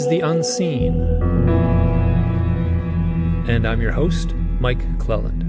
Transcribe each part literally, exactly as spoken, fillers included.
is The Unseen. And I'm your host, Mike Cleland.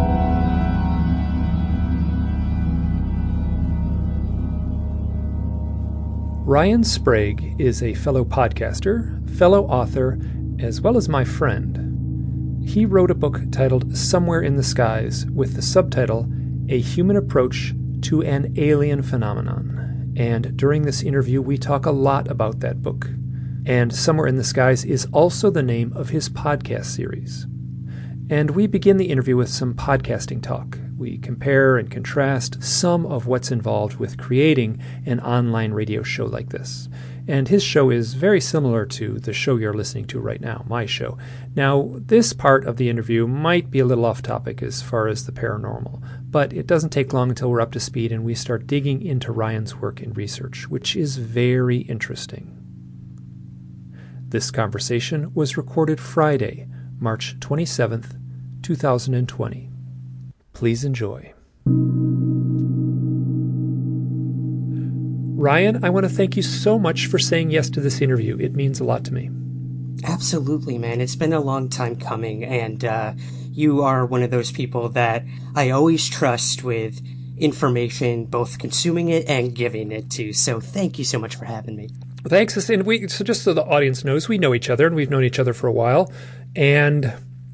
Ryan Sprague is a fellow podcaster, fellow author, as well as my friend. He wrote a book titled Somewhere in the Skies with the subtitle, A Human Approach to an Alien Phenomenon. And during this interview, we talk a lot about that book. And Somewhere in the Skies is also the name of his podcast series. And we begin the interview with some podcasting talk. We compare and contrast some of what's involved with creating an online radio show like this. And his show is very similar to the show you're listening to right now, my show. Now, this part of the interview might be a little off topic as far as the paranormal, but it doesn't take long until we're up to speed and we start digging into Ryan's work and research, which is very interesting. This conversation was recorded Friday, March twenty-seventh, two thousand twenty. Please enjoy. Ryan, I want to thank you so much for saying yes to this interview. It means a lot to me. Absolutely, man. It's been a long time coming, and uh, you are one of those people that I always trust with information, both consuming it and giving it to. So thank you so much for having me. Thanks. And we, so just so the audience knows, we know each other, and we've known each other for a while. And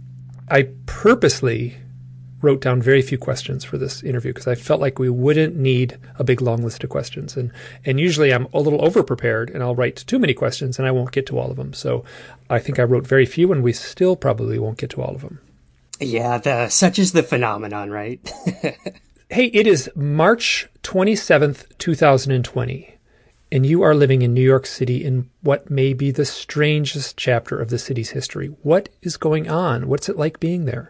I purposely wrote down very few questions for this interview because I felt like we wouldn't need a big long list of questions. And and usually I'm a little over-prepared and I'll write too many questions and I won't get to all of them. So I think I wrote very few and we still probably won't get to all of them. Yeah, the, such is the phenomenon, right? Hey, it is March twenty-seventh, two thousand twenty, and you are living in New York City in what may be the strangest chapter of the city's history. What is going on? What's it like being there?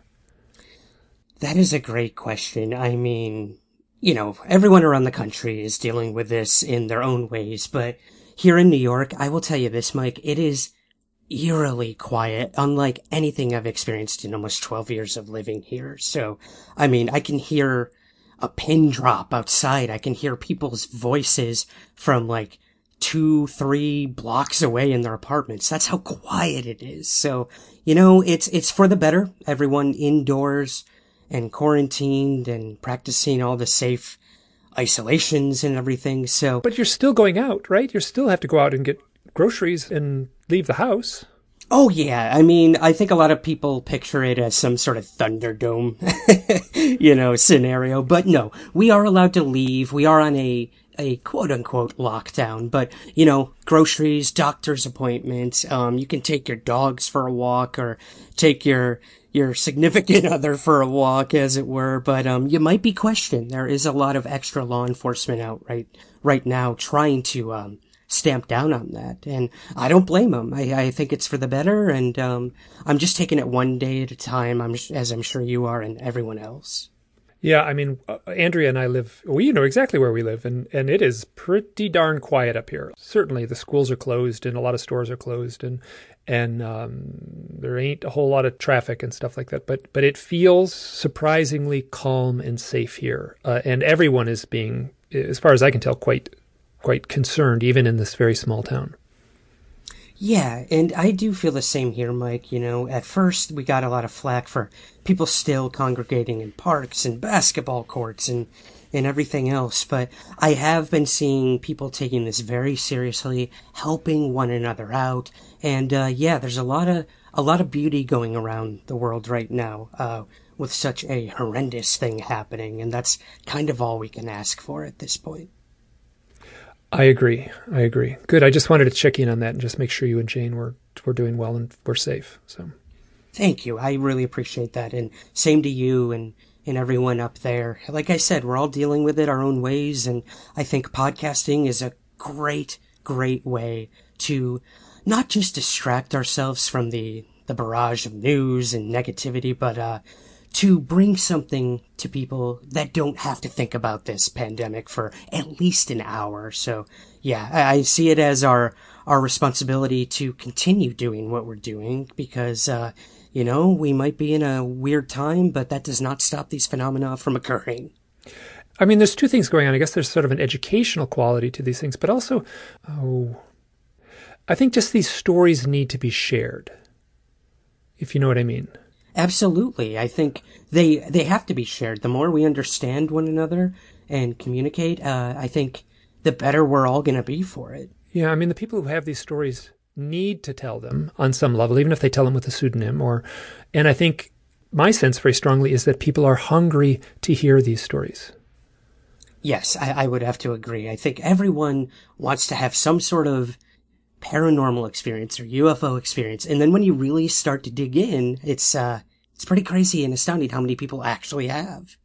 That is a great question. I mean, you know, everyone around the country is dealing with this in their own ways, but here in New York, I will tell you this, Mike, it is eerily quiet, unlike anything I've experienced in almost twelve years of living here. So, I mean, I can hear a pin drop outside. I can hear people's voices from like two, three blocks away in their apartments. That's how quiet it is. So, you know, it's, it's for the better. Everyone indoors and quarantined and practicing all the safe isolations and everything. So, but you're still going out, right? You still have to go out and get groceries and leave the house. Oh, yeah. I mean, I think a lot of people picture it as some sort of Thunderdome, you know, scenario. But no, we are allowed to leave. We are on a, a quote-unquote lockdown. But, you know, groceries, doctor's appointments, um, you can take your dogs for a walk or take your your significant other for a walk, as it were. But um, you might be questioned. There is a lot of extra law enforcement out right right now trying to um stamp down on that. And I don't blame them. I, I think it's for the better. And um, I'm just taking it one day at a time, I'm, as I'm sure you are and everyone else. Yeah, I mean, uh, Andrea and I live, we know exactly where we live, and, and it is pretty darn quiet up here. Certainly the schools are closed and a lot of stores are closed and and um, there ain't a whole lot of traffic and stuff like that. But but it feels surprisingly calm and safe here. Uh, and everyone is being, as far as I can tell, quite quite concerned, even in this very small town. Yeah, and I do feel the same here, Mike. You know, at first we got a lot of flack for people still congregating in parks and basketball courts and, and everything else, but I have been seeing people taking this very seriously, helping one another out, and uh, yeah, there's a lot of a lot of beauty going around the world right now uh, with such a horrendous thing happening, and that's kind of all we can ask for at this point. I agree. I agree. Good. I just wanted to check in on that and just make sure you and Jane were were doing well and we're safe. So, thank you. I really appreciate that, and same to you and and everyone up there. Like I said, we're all dealing with it our own ways, and I think podcasting is a great, great way to not just distract ourselves from the the barrage of news and negativity, but uh, to bring something to people that don't have to think about this pandemic for at least an hour. So yeah, I see it as our, our responsibility to continue doing what we're doing because, uh, you know, we might be in a weird time, but that does not stop these phenomena from occurring. I mean, there's two things going on. I guess there's sort of an educational quality to these things, but also, oh, I think just these stories need to be shared, if you know what I mean. Absolutely. I think they they have to be shared. The more we understand one another and communicate, uh, I think the better we're all going to be for it. Yeah, I mean, the people who have these stories need to tell them on some level, even if they tell them with a pseudonym. Or, and I think my sense very strongly is that people are hungry to hear these stories. Yes, I, I would have to agree. I think everyone wants to have some sort of paranormal experience or U F O experience. And then when you really start to dig in, it's uh, it's pretty crazy and astounding how many people actually have.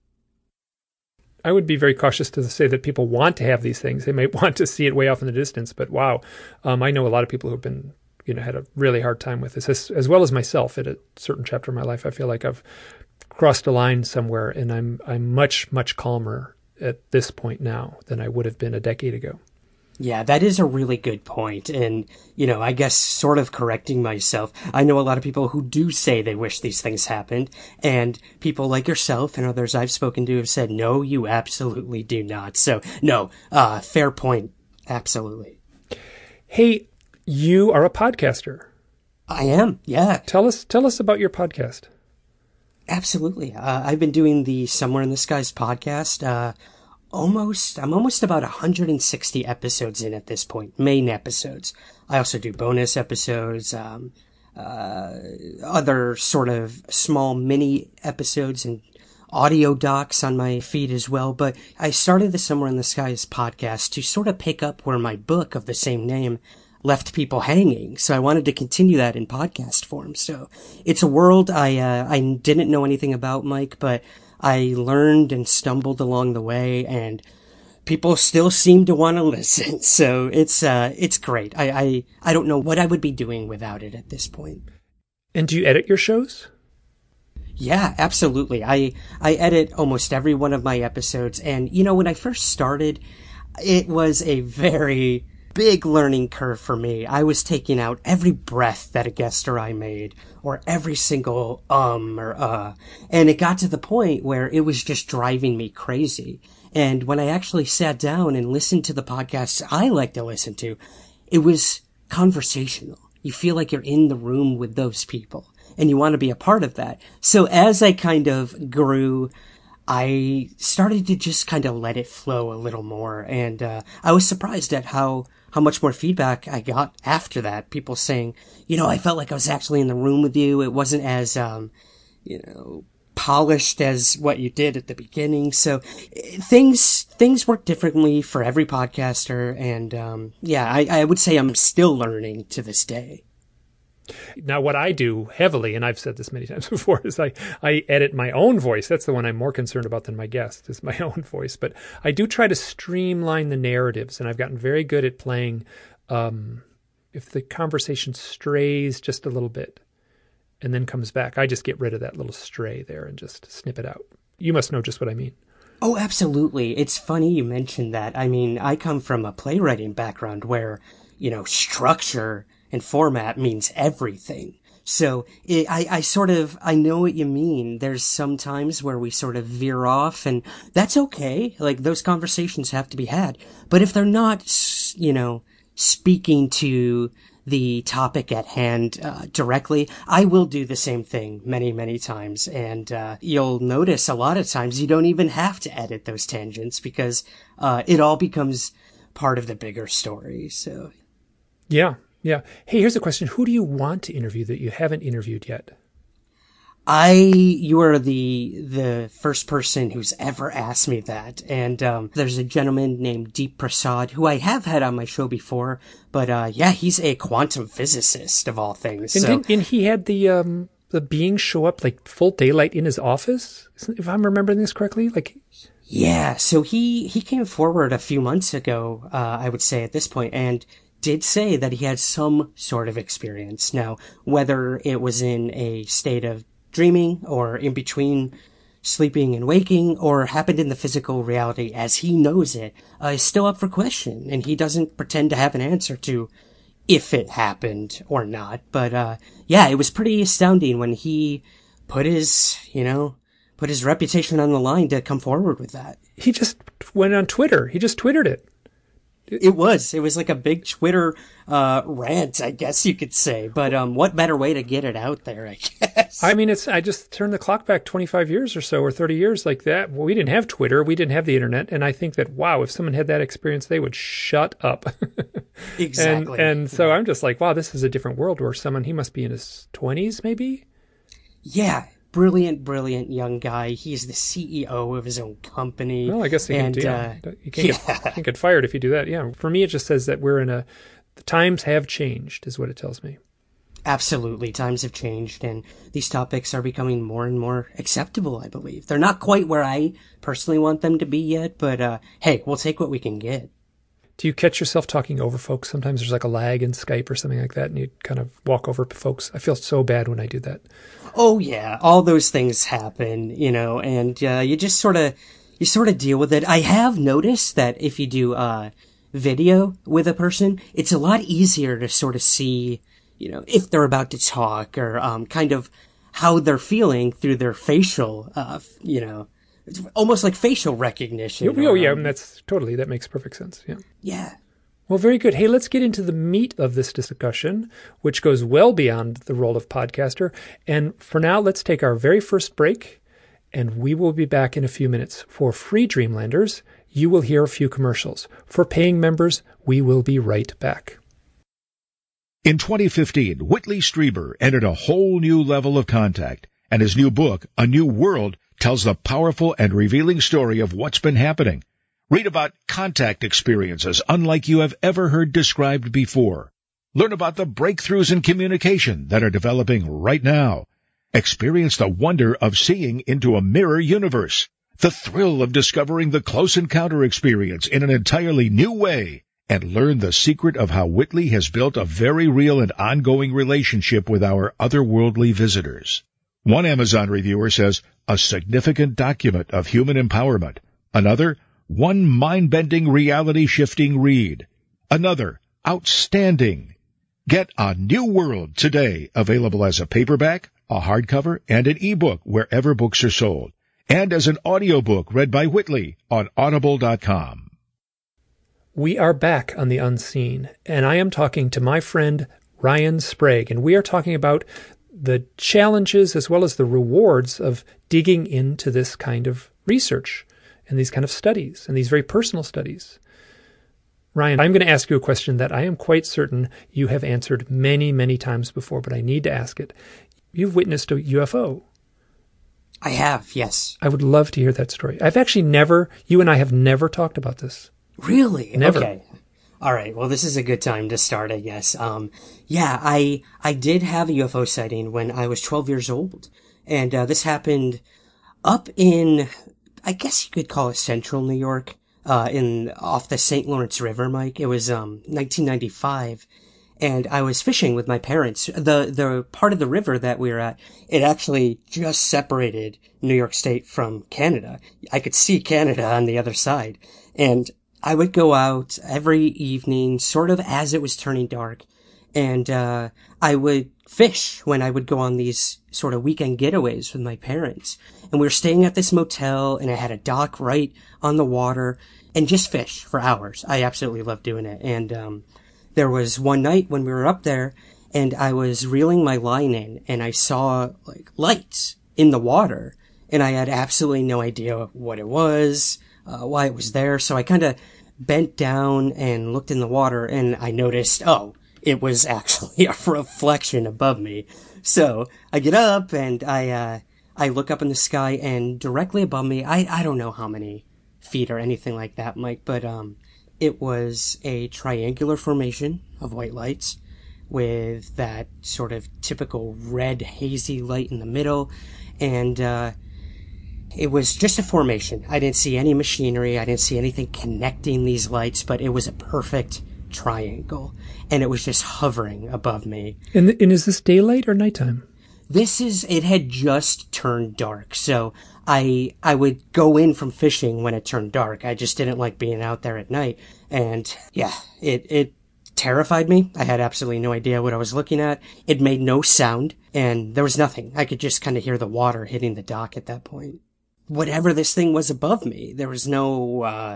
I would be very cautious to say that people want to have these things. They may want to see it way off in the distance, but wow, um, I know a lot of people who've been, you know, had a really hard time with this, as, as well as myself at a certain chapter of my life. I feel like I've crossed a line somewhere, and I'm I'm much, much calmer at this point now than I would have been a decade ago. Yeah, that is a really good point. And, you know, I guess sort of correcting myself, I know a lot of people who do say they wish these things happened. And people like yourself and others I've spoken to have said, no, you absolutely do not. So, no, uh, fair point. Absolutely. Hey, you are a podcaster. I am, yeah. Tell us, tell us about your podcast. Absolutely. Uh, I've been doing the Somewhere in the Skies podcast, uh, Almost, I'm almost about one hundred sixty episodes in at this point, main episodes. I also do bonus episodes, um, uh, other sort of small mini episodes and audio docs on my feed as well. But I started the Somewhere in the Skies podcast to sort of pick up where my book of the same name left people hanging. So I wanted to continue that in podcast form. So it's a world I, uh, I didn't know anything about, Mike, but I learned and stumbled along the way, and people still seem to want to listen. So it's, uh, it's great. I, I, I don't know what I would be doing without it at this point. And do you edit your shows? Yeah, absolutely. I, I edit almost every one of my episodes. And, you know, when I first started, it was a very big learning curve for me. I was taking out every breath that a guest or I made, or every single um or uh. And it got to the point where it was just driving me crazy. And when I actually sat down and listened to the podcasts I like to listen to, it was conversational. You feel like you're in the room with those people, and you want to be a part of that. So as I kind of grew, I started to just kind of let it flow a little more. And uh, I was surprised at how how much more feedback I got after that. People saying, you know, I felt like I was actually in the room with you. It wasn't as, um, you know, polished as what you did at the beginning. So things, things work differently for every podcaster. And, um, yeah, I, I would say I'm still learning to this day. Now, what I do heavily, and I've said this many times before, is I, I edit my own voice. That's the one I'm more concerned about than my guest, is my own voice. But I do try to streamline the narratives, and I've gotten very good at playing um, if the conversation strays just a little bit and then comes back. I just get rid of that little stray there and just snip it out. You must know just what I mean. Oh, absolutely. It's funny you mentioned that. I mean, I come from a playwriting background where, you know, structure and format means everything. So it, I, I sort of, I know what you mean. There's some times where we sort of veer off, and that's okay. Like, those conversations have to be had. But if they're not, you know, speaking to the topic at hand uh, directly, I will do the same thing many, many times. And uh, you'll notice a lot of times you don't even have to edit those tangents, because uh, it all becomes part of the bigger story. So, yeah. Yeah. Hey, here's a question. Who do you want to interview that you haven't interviewed yet? I, you are the, the first person who's ever asked me that. And, um, there's a gentleman named Deep Prasad who I have had on my show before, but, uh, yeah, he's a quantum physicist of all things. And, so. did, and he had the, um, the beings show up like full daylight in his office, if I'm remembering this correctly. Like, yeah. So he, he came forward a few months ago, uh, I would say at this point, and did say that he had some sort of experience. Now, whether it was in a state of dreaming or in between sleeping and waking or happened in the physical reality as he knows it, uh, is still up for question. And he doesn't pretend to have an answer to if it happened or not. But, uh, yeah, it was pretty astounding when he put his, you know, put his reputation on the line to come forward with that. He just went on Twitter. He just Twittered it. It was. It was like a big Twitter uh, rant, I guess you could say. But um, what better way to get it out there, I guess? I mean, it's. I just turned the clock back twenty-five years or so, or thirty years like that. Well, we didn't have Twitter. We didn't have the internet. And I think that, wow, if someone had that experience, they would shut up. Exactly. And, and so I'm just like, wow, this is a different world where someone, he must be in his twenties, maybe? Yeah. Brilliant, brilliant young guy. He's the C E O of his own company. Well, I guess he and, can, yeah, uh, you can't, yeah. get, can't get fired if you do that. Yeah. For me, it just says that we're in a, the times have changed is what it tells me. Absolutely. Times have changed, and these topics are becoming more and more acceptable, I believe. They're not quite where I personally want them to be yet, but uh, hey, we'll take what we can get. Do you catch yourself talking over folks? Sometimes there's like a lag in Skype or something like that, and you kind of walk over folks. I feel so bad when I do that. Oh, yeah. All those things happen, you know, and uh, you just sort of, you sort of deal with it. I have noticed that if you do uh, video with a person, it's a lot easier to sort of see, you know, if they're about to talk or um, kind of how they're feeling through their facial, uh, you know, it's almost like facial recognition. Oh, yeah, um, and that's totally, that makes perfect sense. Yeah. Yeah. Well, very good. Hey, let's get into the meat of this discussion, which goes well beyond the role of podcaster. And for now, let's take our very first break, and we will be back in a few minutes. For free Dreamlanders, you will hear a few commercials. For paying members, we will be right back. In twenty fifteen, Whitley Strieber entered a whole new level of contact, and his new book, A New World, tells the powerful and revealing story of what's been happening. Read about contact experiences unlike you have ever heard described before. Learn about the breakthroughs in communication that are developing right now. Experience the wonder of seeing into a mirror universe, the thrill of discovering the close encounter experience in an entirely new way, and learn the secret of how Whitley has built a very real and ongoing relationship with our otherworldly visitors. One Amazon reviewer says, a significant document of human empowerment. Another, one mind-bending, reality-shifting read. Another, outstanding. Get A New World today, available as a paperback, a hardcover, and an ebook wherever books are sold, and as an audiobook read by Whitley on audible dot com. We are back on The Unseen, and I am talking to my friend Ryan Sprague, and we are talking about the challenges as well as the rewards of digging into this kind of research and these kind of studies and these very personal studies. Ryan, I'm going to ask you a question that I am quite certain you have answered many, many times before, but I need to ask it. You've witnessed a U F O. I have, yes. I would love to hear that story. I've actually never, you and I have never talked about this. Really? Never. Okay. All right. Well, this is a good time to start, I guess. Um, yeah, I, I did have a U F O sighting when I was twelve years old. And, uh, this happened up in, I guess you could call it central New York, uh, in, off the Saint Lawrence River, Mike. It was, um, nineteen ninety-five. And I was fishing with my parents. The, the part of the river that we were at, it actually just separated New York State from Canada. I could see Canada on the other side. And I would go out every evening, sort of as it was turning dark, and uh I would fish when I would go on these sort of weekend getaways with my parents. And we were staying at this motel, and it had a dock right on the water, and just fish for hours. I absolutely loved doing it. And um there was one night when we were up there, and I was reeling my line in, and I saw, like, lights in the water, and I had absolutely no idea what it was, Uh, why it was there. So I kind of bent down and looked in the water, and I noticed, oh, it was actually a reflection above me. So I get up and I, uh, I look up in the sky, and directly above me, I, I don't know how many feet or anything like that, Mike, but, um, it was a triangular formation of white lights with that sort of typical red hazy light in the middle. And, uh, it was just a formation. I didn't see any machinery. I didn't see anything connecting these lights, but it was a perfect triangle. And it was just hovering above me. And, and is this daylight or nighttime? This is, it had just turned dark. So I, I would go in from fishing when it turned dark. I just didn't like being out there at night. And yeah, it, it terrified me. I had absolutely no idea what I was looking at. It made no sound, and there was nothing. I could just kind of hear the water hitting the dock at that point. Whatever this thing was above me, there was no, uh,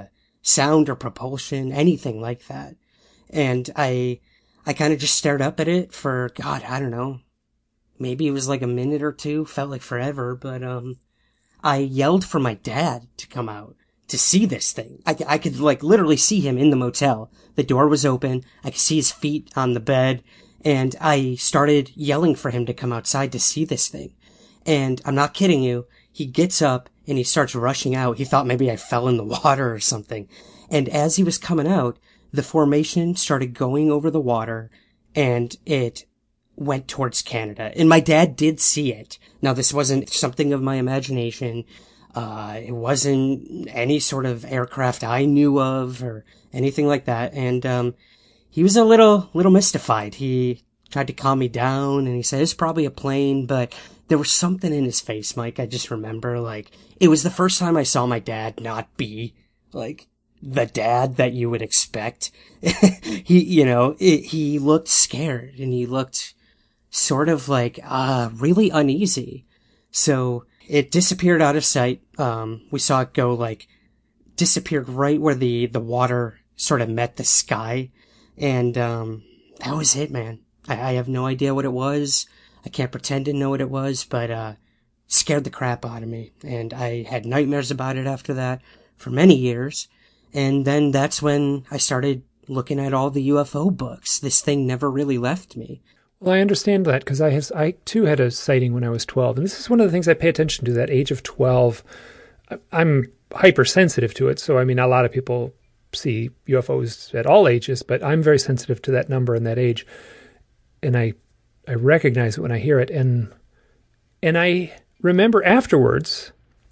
sound or propulsion, anything like that. And I, I kind of just stared up at it for, God, I don't know, maybe it was like a minute or two, felt like forever, but, um, I yelled for my dad to come out to see this thing. I, I could like literally see him in the motel. The door was open. I could see his feet on the bed, and I started yelling for him to come outside to see this thing. And I'm not kidding you. He gets up and he starts rushing out. He thought maybe I fell in the water or something. And as he was coming out, the formation started going over the water, and it went towards Canada. And my dad did see it. Now, this wasn't something of my imagination. Uh, it wasn't any sort of aircraft I knew of or anything like that. And, um, he was a little, little mystified. He tried to calm me down, and he said it's probably a plane, but there was something in his face, Mike. I just remember, like, it was the first time I saw my dad not be, like, the dad that you would expect. he, you know, it, he looked scared, and he looked sort of like, uh, really uneasy. So it disappeared out of sight. Um, we saw it go, like, disappeared right where the, the water sort of met the sky. And, um, that was it, man. I, I have no idea what it was. I can't pretend to know what it was, but, uh, scared the crap out of me. And I had nightmares about it after that for many years. And then that's when I started looking at all the U F O books. This thing never really left me. Well, I understand that because I, has, I too had a sighting when I was twelve. And this is one of the things I pay attention to, that age of twelve. I'm hypersensitive to it. So, I mean, a lot of people see U F Os at all ages, but I'm very sensitive to that number and that age. And I I recognize it when I hear it. And and I remember afterwards,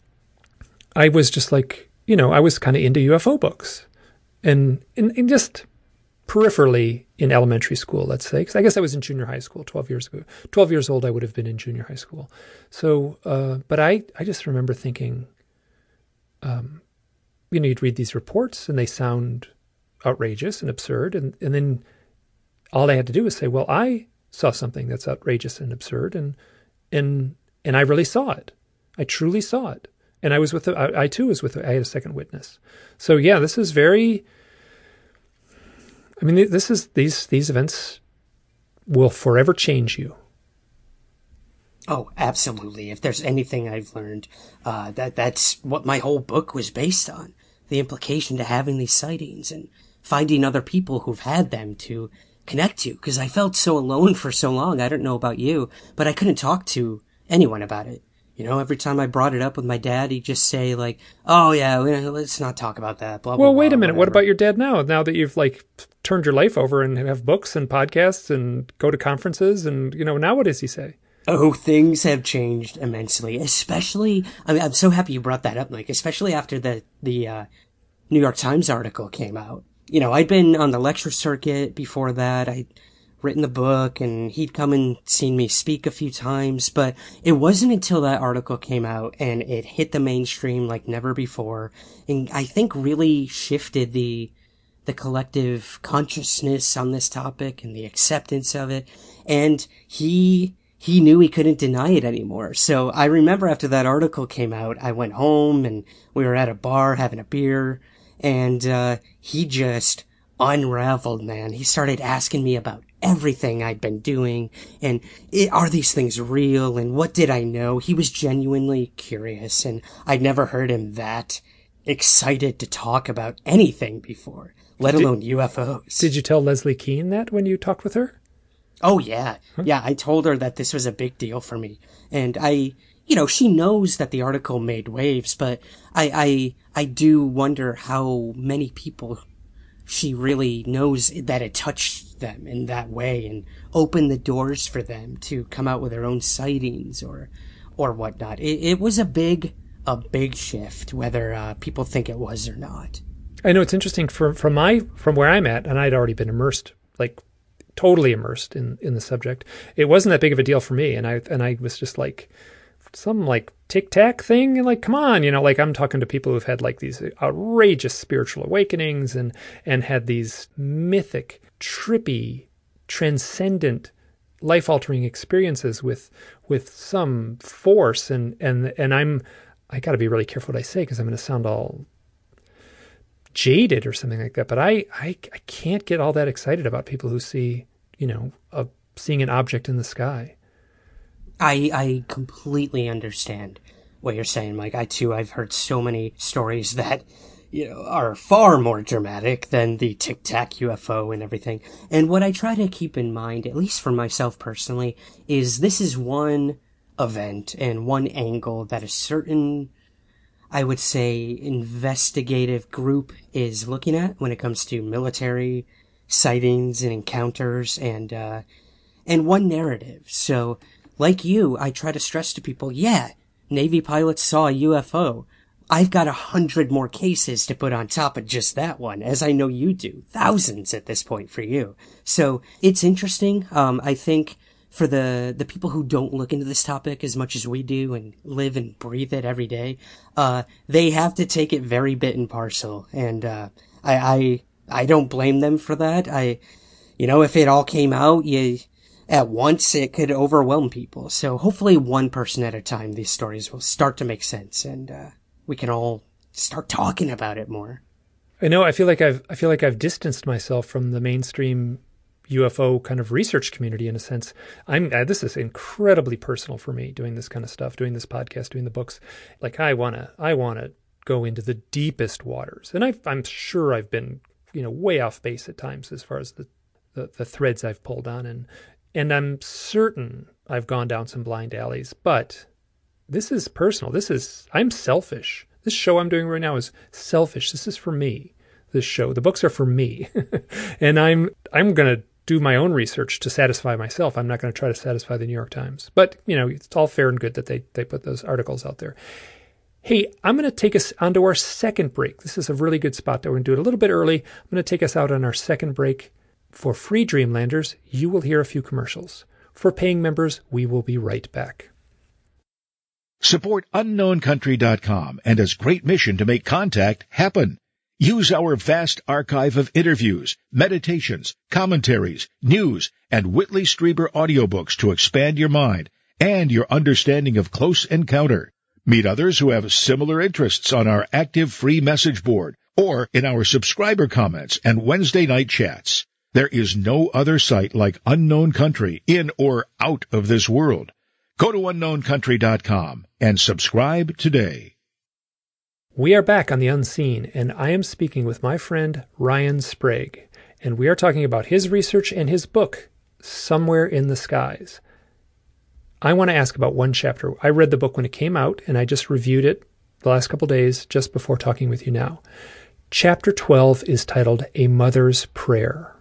I was just like, you know, I was kind of into U F O books. And, and, and just peripherally in elementary school, let's say, because I guess I was in junior high school twelve years ago. twelve years old, I would have been in junior high school. So, uh, but I, I just remember thinking, um, you know, you'd read these reports and they sound outrageous and absurd. And, and then all I had to do was say, well, I saw something that's outrageous and absurd. And, and, and I really saw it. I truly saw it. And I was with, the, I, I too was with, I had a second witness. So yeah, this is very, I mean, this is, these, these events will forever change you. Oh, absolutely. If there's anything I've learned, uh, that, that's what my whole book was based on. The implication to having these sightings and finding other people who've had them to connect to. Cause I felt so alone for so long. I don't know about you, but I couldn't talk to anyone about it. You know, every time I brought it up with my dad, he'd just say like, oh yeah, let's not talk about that. Blah, blah, well, blah, wait a minute. whatever. What about your dad now? Now that you've like turned your life over and have books and podcasts and go to conferences and, you know, now what does he say? Oh, things have changed immensely, especially, I mean, I'm so happy you brought that up, Mike, especially after the, the, uh, New York Times article came out. You know, I'd been on the lecture circuit before that. I'd written the book and he'd come and seen me speak a few times, but it wasn't until that article came out and it hit the mainstream like never before. And I think really shifted the, the collective consciousness on this topic and the acceptance of it. And he, he knew he couldn't deny it anymore. So I remember after that article came out, I went home and we were at a bar having a beer, and, uh, he just unraveled, man. He started asking me about everything I'd been doing and it, are these things real and what did I know? He was genuinely curious, and I'd never heard him that excited to talk about anything before, let did, alone U F Os. Did you tell Leslie Kean that when you talked with her? Oh yeah. Huh? Yeah. I told her that this was a big deal for me, and I, you know, she knows that the article made waves, but I, I, I do wonder how many people she really knows that it touched them in that way and opened the doors for them to come out with their own sightings or, or whatnot. It, it was a big, a big shift, whether uh, people think it was or not. I know it's interesting from, from my, from where I'm at, and I'd already been immersed, like totally immersed in, in the subject. It wasn't that big of a deal for me. And I, and I was just like, some like tic-tac thing, and like, come on, you know, like I'm talking to people who've had like these outrageous spiritual awakenings and and had these mythic, trippy, transcendent, life-altering experiences with with some force, and and and I'm I got to be really careful what I say because I'm going to sound all jaded or something like that. But I, I, I can't get all that excited about people who see, you know, a, seeing an object in the sky. I I completely understand what you're saying, Mike. I too, I've heard so many stories that, you know, are far more dramatic than the Tic Tac U F O and everything. And what I try to keep in mind, at least for myself personally, is this is one event and one angle that a certain, I would say, investigative group is looking at when it comes to military sightings and encounters and, uh, and one narrative. So, like you, I try to stress to people, yeah, Navy pilots saw a U F O. I've got a hundred more cases to put on top of just that one, as I know you do. Thousands at this point for you. So it's interesting. Um, I think for the, the people who don't look into this topic as much as we do and live and breathe it every day, uh, they have to take it very bit and parcel. And, uh, I, I, I don't blame them for that. I, you know, if it all came out, you, at once, it could overwhelm people. So hopefully one person at a time, these stories will start to make sense and, uh, we can all start talking about it more. I know. I feel like I've, I feel like I've distanced myself from the mainstream U F O kind of research community in a sense. I'm, uh, this is incredibly personal for me doing this kind of stuff, doing this podcast, doing the books. Like I want to, I want to go into the deepest waters. And I, I'm sure I've been, you know, way off base at times as far as the, the, the threads I've pulled on. And, And I'm certain I've gone down some blind alleys, but this is personal. This is, I'm selfish. This show I'm doing right now is selfish. This is for me, this show. The books are for me. And I'm, I'm going to do my own research to satisfy myself. I'm not going to try to satisfy the New York Times. But, you know, it's all fair and good that they, they put those articles out there. Hey, I'm going to take us onto our second break. This is a really good spot that we're going to do it a little bit early. I'm going to take us out on our second break. For free Dreamlanders, you will hear a few commercials. For paying members, we will be right back. Support unknown country dot com and its great mission to make contact happen. Use our vast archive of interviews, meditations, commentaries, news, and Whitley Strieber audiobooks to expand your mind and your understanding of Close Encounter. Meet others who have similar interests on our active free message board or in our subscriber comments and Wednesday night chats. There is no other site like Unknown Country in or out of this world. Go to unknown country dot com and subscribe today. We are back on The Unseen, and I am speaking with my friend Ryan Sprague, and we are talking about his research and his book, Somewhere in the Skies. I want to ask about one chapter. I read the book when it came out, and I just reviewed it the last couple days just before talking with you now. Chapter twelve is titled A Mother's Prayer.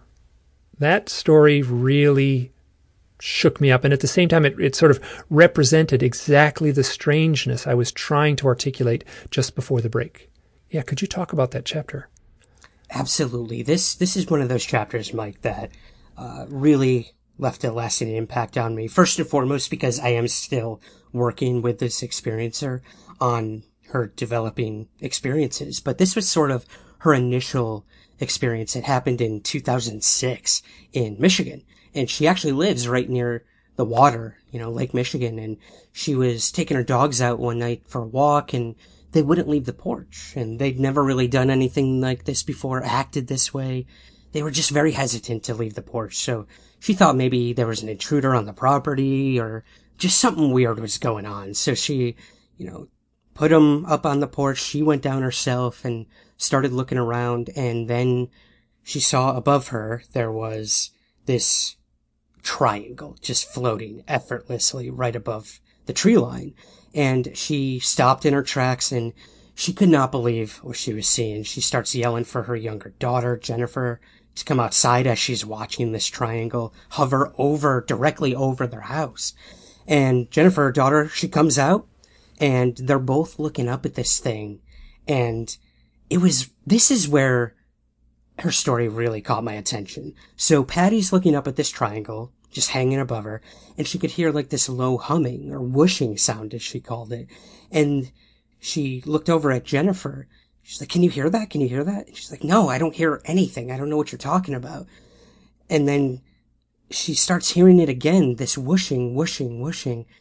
That story really shook me up. And at the same time, it, it sort of represented exactly the strangeness I was trying to articulate just before the break. Yeah, could you talk about that chapter? Absolutely. This this is one of those chapters, Mike, that uh, really left a lasting impact on me. First and foremost, because I am still working with this experiencer on her developing experiences. But this was sort of her initial experience. It happened in two thousand six in Michigan, and she actually lives right near the water, you know, Lake Michigan, and she was taking her dogs out one night for a walk, and they wouldn't leave the porch, and they'd never really done anything like this before, acted this way. They were just very hesitant to leave the porch, so she thought maybe there was an intruder on the property, or just something weird was going on. So she, you know, put them up on the porch. She went down herself and started looking around, and then she saw above her there was this triangle just floating effortlessly right above the tree line. And she stopped in her tracks, and she could not believe what she was seeing. She starts yelling for her younger daughter, Jennifer, to come outside as she's watching this triangle hover over, directly over their house. And Jennifer, her daughter, she comes out, and they're both looking up at this thing. And it was, this is where her story really caught my attention. So Patty's looking up at this triangle, just hanging above her, and she could hear like this low humming or whooshing sound, as she called it. And she looked over at Jennifer. She's like, "Can you hear that? Can you hear that?" And she's like, "No, I don't hear anything. I don't know what you're talking about." And then she starts hearing it again, this whooshing, whooshing, whooshing.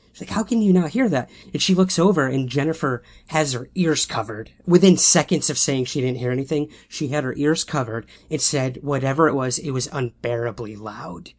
She's like, how can you not hear that? And she looks over and Jennifer has her ears covered. Within seconds of saying she didn't hear anything, she had her ears covered and said whatever it was, it was unbearably loud.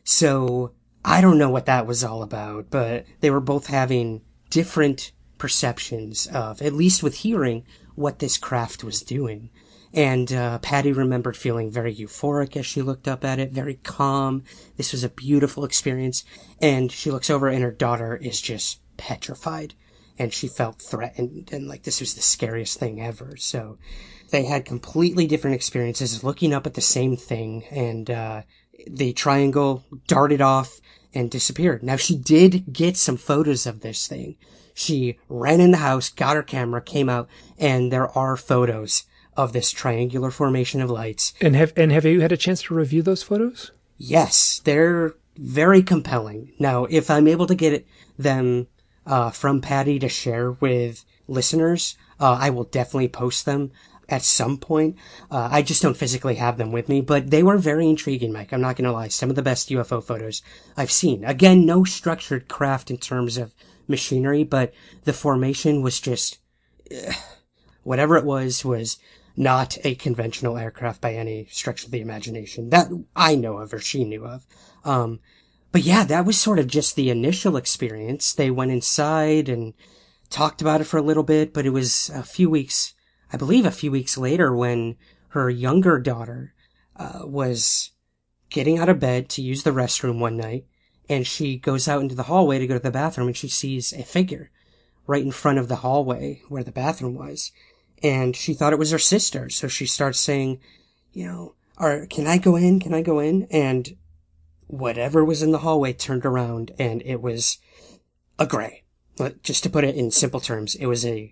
So I don't know what that was all about, but they were both having different perceptions of, at least with hearing, what this craft was doing. And uh, Patty remembered feeling very euphoric as she looked up at it, very calm. This was a beautiful experience. And she looks over and her daughter is just petrified. And she felt threatened and like this was the scariest thing ever. So they had completely different experiences looking up at the same thing. And uh, the triangle darted off and disappeared. Now, she did get some photos of this thing. She ran in the house, got her camera, came out, and there are photos of this triangular formation of lights. And have and have you had a chance to review those photos? Yes, they're very compelling. Now, if I'm able to get it, them uh, from Patty to share with listeners, uh, I will definitely post them at some point. Uh, I just don't physically have them with me, but they were very intriguing, Mike. I'm not going to lie. Some of the best U F O photos I've seen. Again, no structured craft in terms of machinery, but the formation was just, uh, whatever it was, was not a conventional aircraft by any stretch of the imagination that I know of or she knew of. Um, but yeah, that was sort of just the initial experience. They went inside and talked about it for a little bit, but it was a few weeks, I believe a few weeks later when her younger daughter, uh, was getting out of bed to use the restroom one night, and she goes out into the hallway to go to the bathroom and she sees a figure right in front of the hallway where the bathroom was. And she thought it was her sister. So she starts saying, you know, or can I go in? Can I go in? And whatever was in the hallway turned around and it was a gray. Just to put it in simple terms, it was a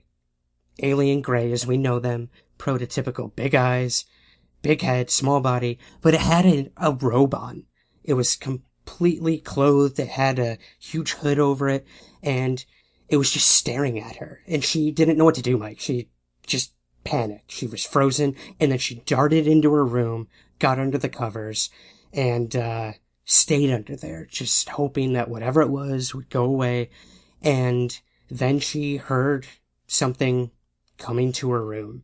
alien gray as we know them, prototypical big eyes, big head, small body, but it had a, a robe on. It was completely clothed. It had a huge hood over it and it was just staring at her. And she didn't know what to do, Mike. She just panicked. She was frozen, and then she darted into her room, got under the covers, and uh stayed under there, just hoping that whatever it was would go away. And then she heard something coming to her room,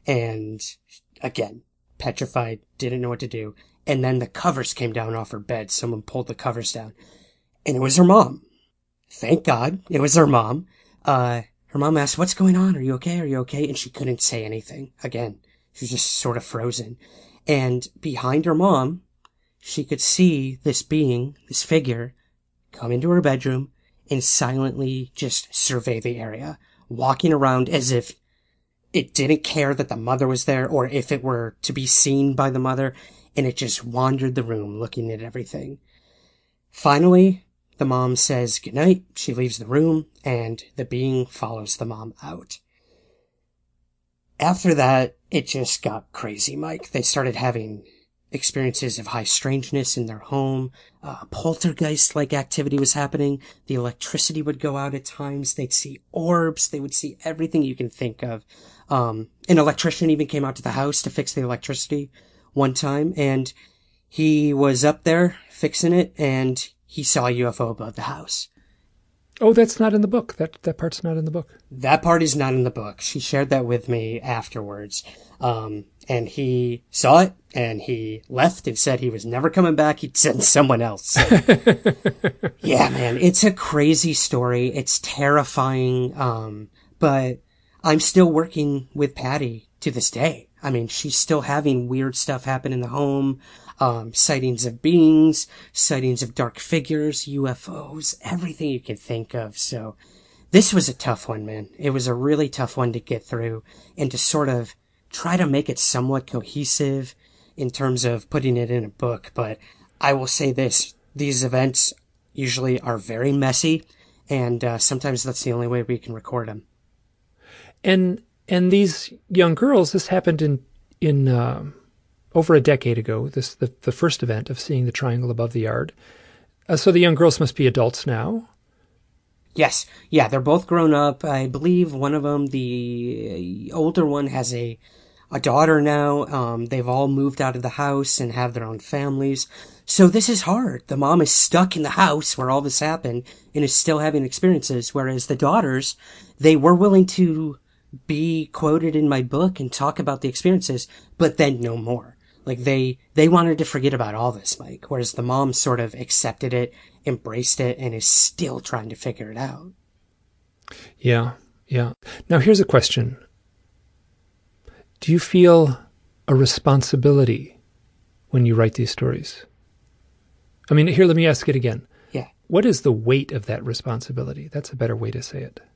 and again, petrified, didn't know what to do. And then the covers came down off her bed. Someone pulled the covers down, and it was her mom. Thank God it was her mom. Uh, Her mom asked, what's going on? Are you okay? Are you okay? And she couldn't say anything. Again, she was just sort of frozen. And behind her mom, she could see this being, this figure, come into her bedroom and silently just survey the area, walking around as if it didn't care that the mother was there or if it were to be seen by the mother, and it just wandered the room looking at everything. Finally, the mom says goodnight, she leaves the room, and the being follows the mom out. After that, it just got crazy, Mike. They started having experiences of high strangeness in their home. Uh, poltergeist-like activity was happening. The electricity would go out at times. They'd see orbs. They would see everything you can think of. Um, an electrician even came out to the house to fix the electricity one time, and he was up there fixing it, and he saw a U F O above the house. Oh, that's not in the book. That that part's not in the book. That part is not in the book. She shared that with me afterwards. Um, and he saw it, and he left and said he was never coming back. He'd send someone else. So, yeah, man, it's a crazy story. It's terrifying. Um, but I'm still working with Patty to this day. I mean, she's still having weird stuff happen in the home. Um, sightings of beings, sightings of dark figures, U F Os, everything you can think of. So this was a tough one, man. It was a really tough one to get through and to sort of try to make it somewhat cohesive in terms of putting it in a book. But I will say this, these events usually are very messy, and uh, sometimes that's the only way we can record them. And, and these young girls, this happened in, in, uh... over a decade ago, this the, the first event of seeing the triangle above the yard. Uh, so the young girls must be adults now? Yes. Yeah, they're both grown up. I believe one of them, the older one, has a, a daughter now. Um, they've all moved out of the house and have their own families. So this is hard. The mom is stuck in the house where all this happened and is still having experiences, whereas the daughters, they were willing to be quoted in my book and talk about the experiences, but then no more. Like, they, they wanted to forget about all this, Mike, whereas the mom sort of accepted it, embraced it, and is still trying to figure it out. Yeah, yeah. Now, here's a question. Do you feel a responsibility when you write these stories? I mean, here, let me ask it again. Yeah. What is the weight of that responsibility? That's a better way to say it.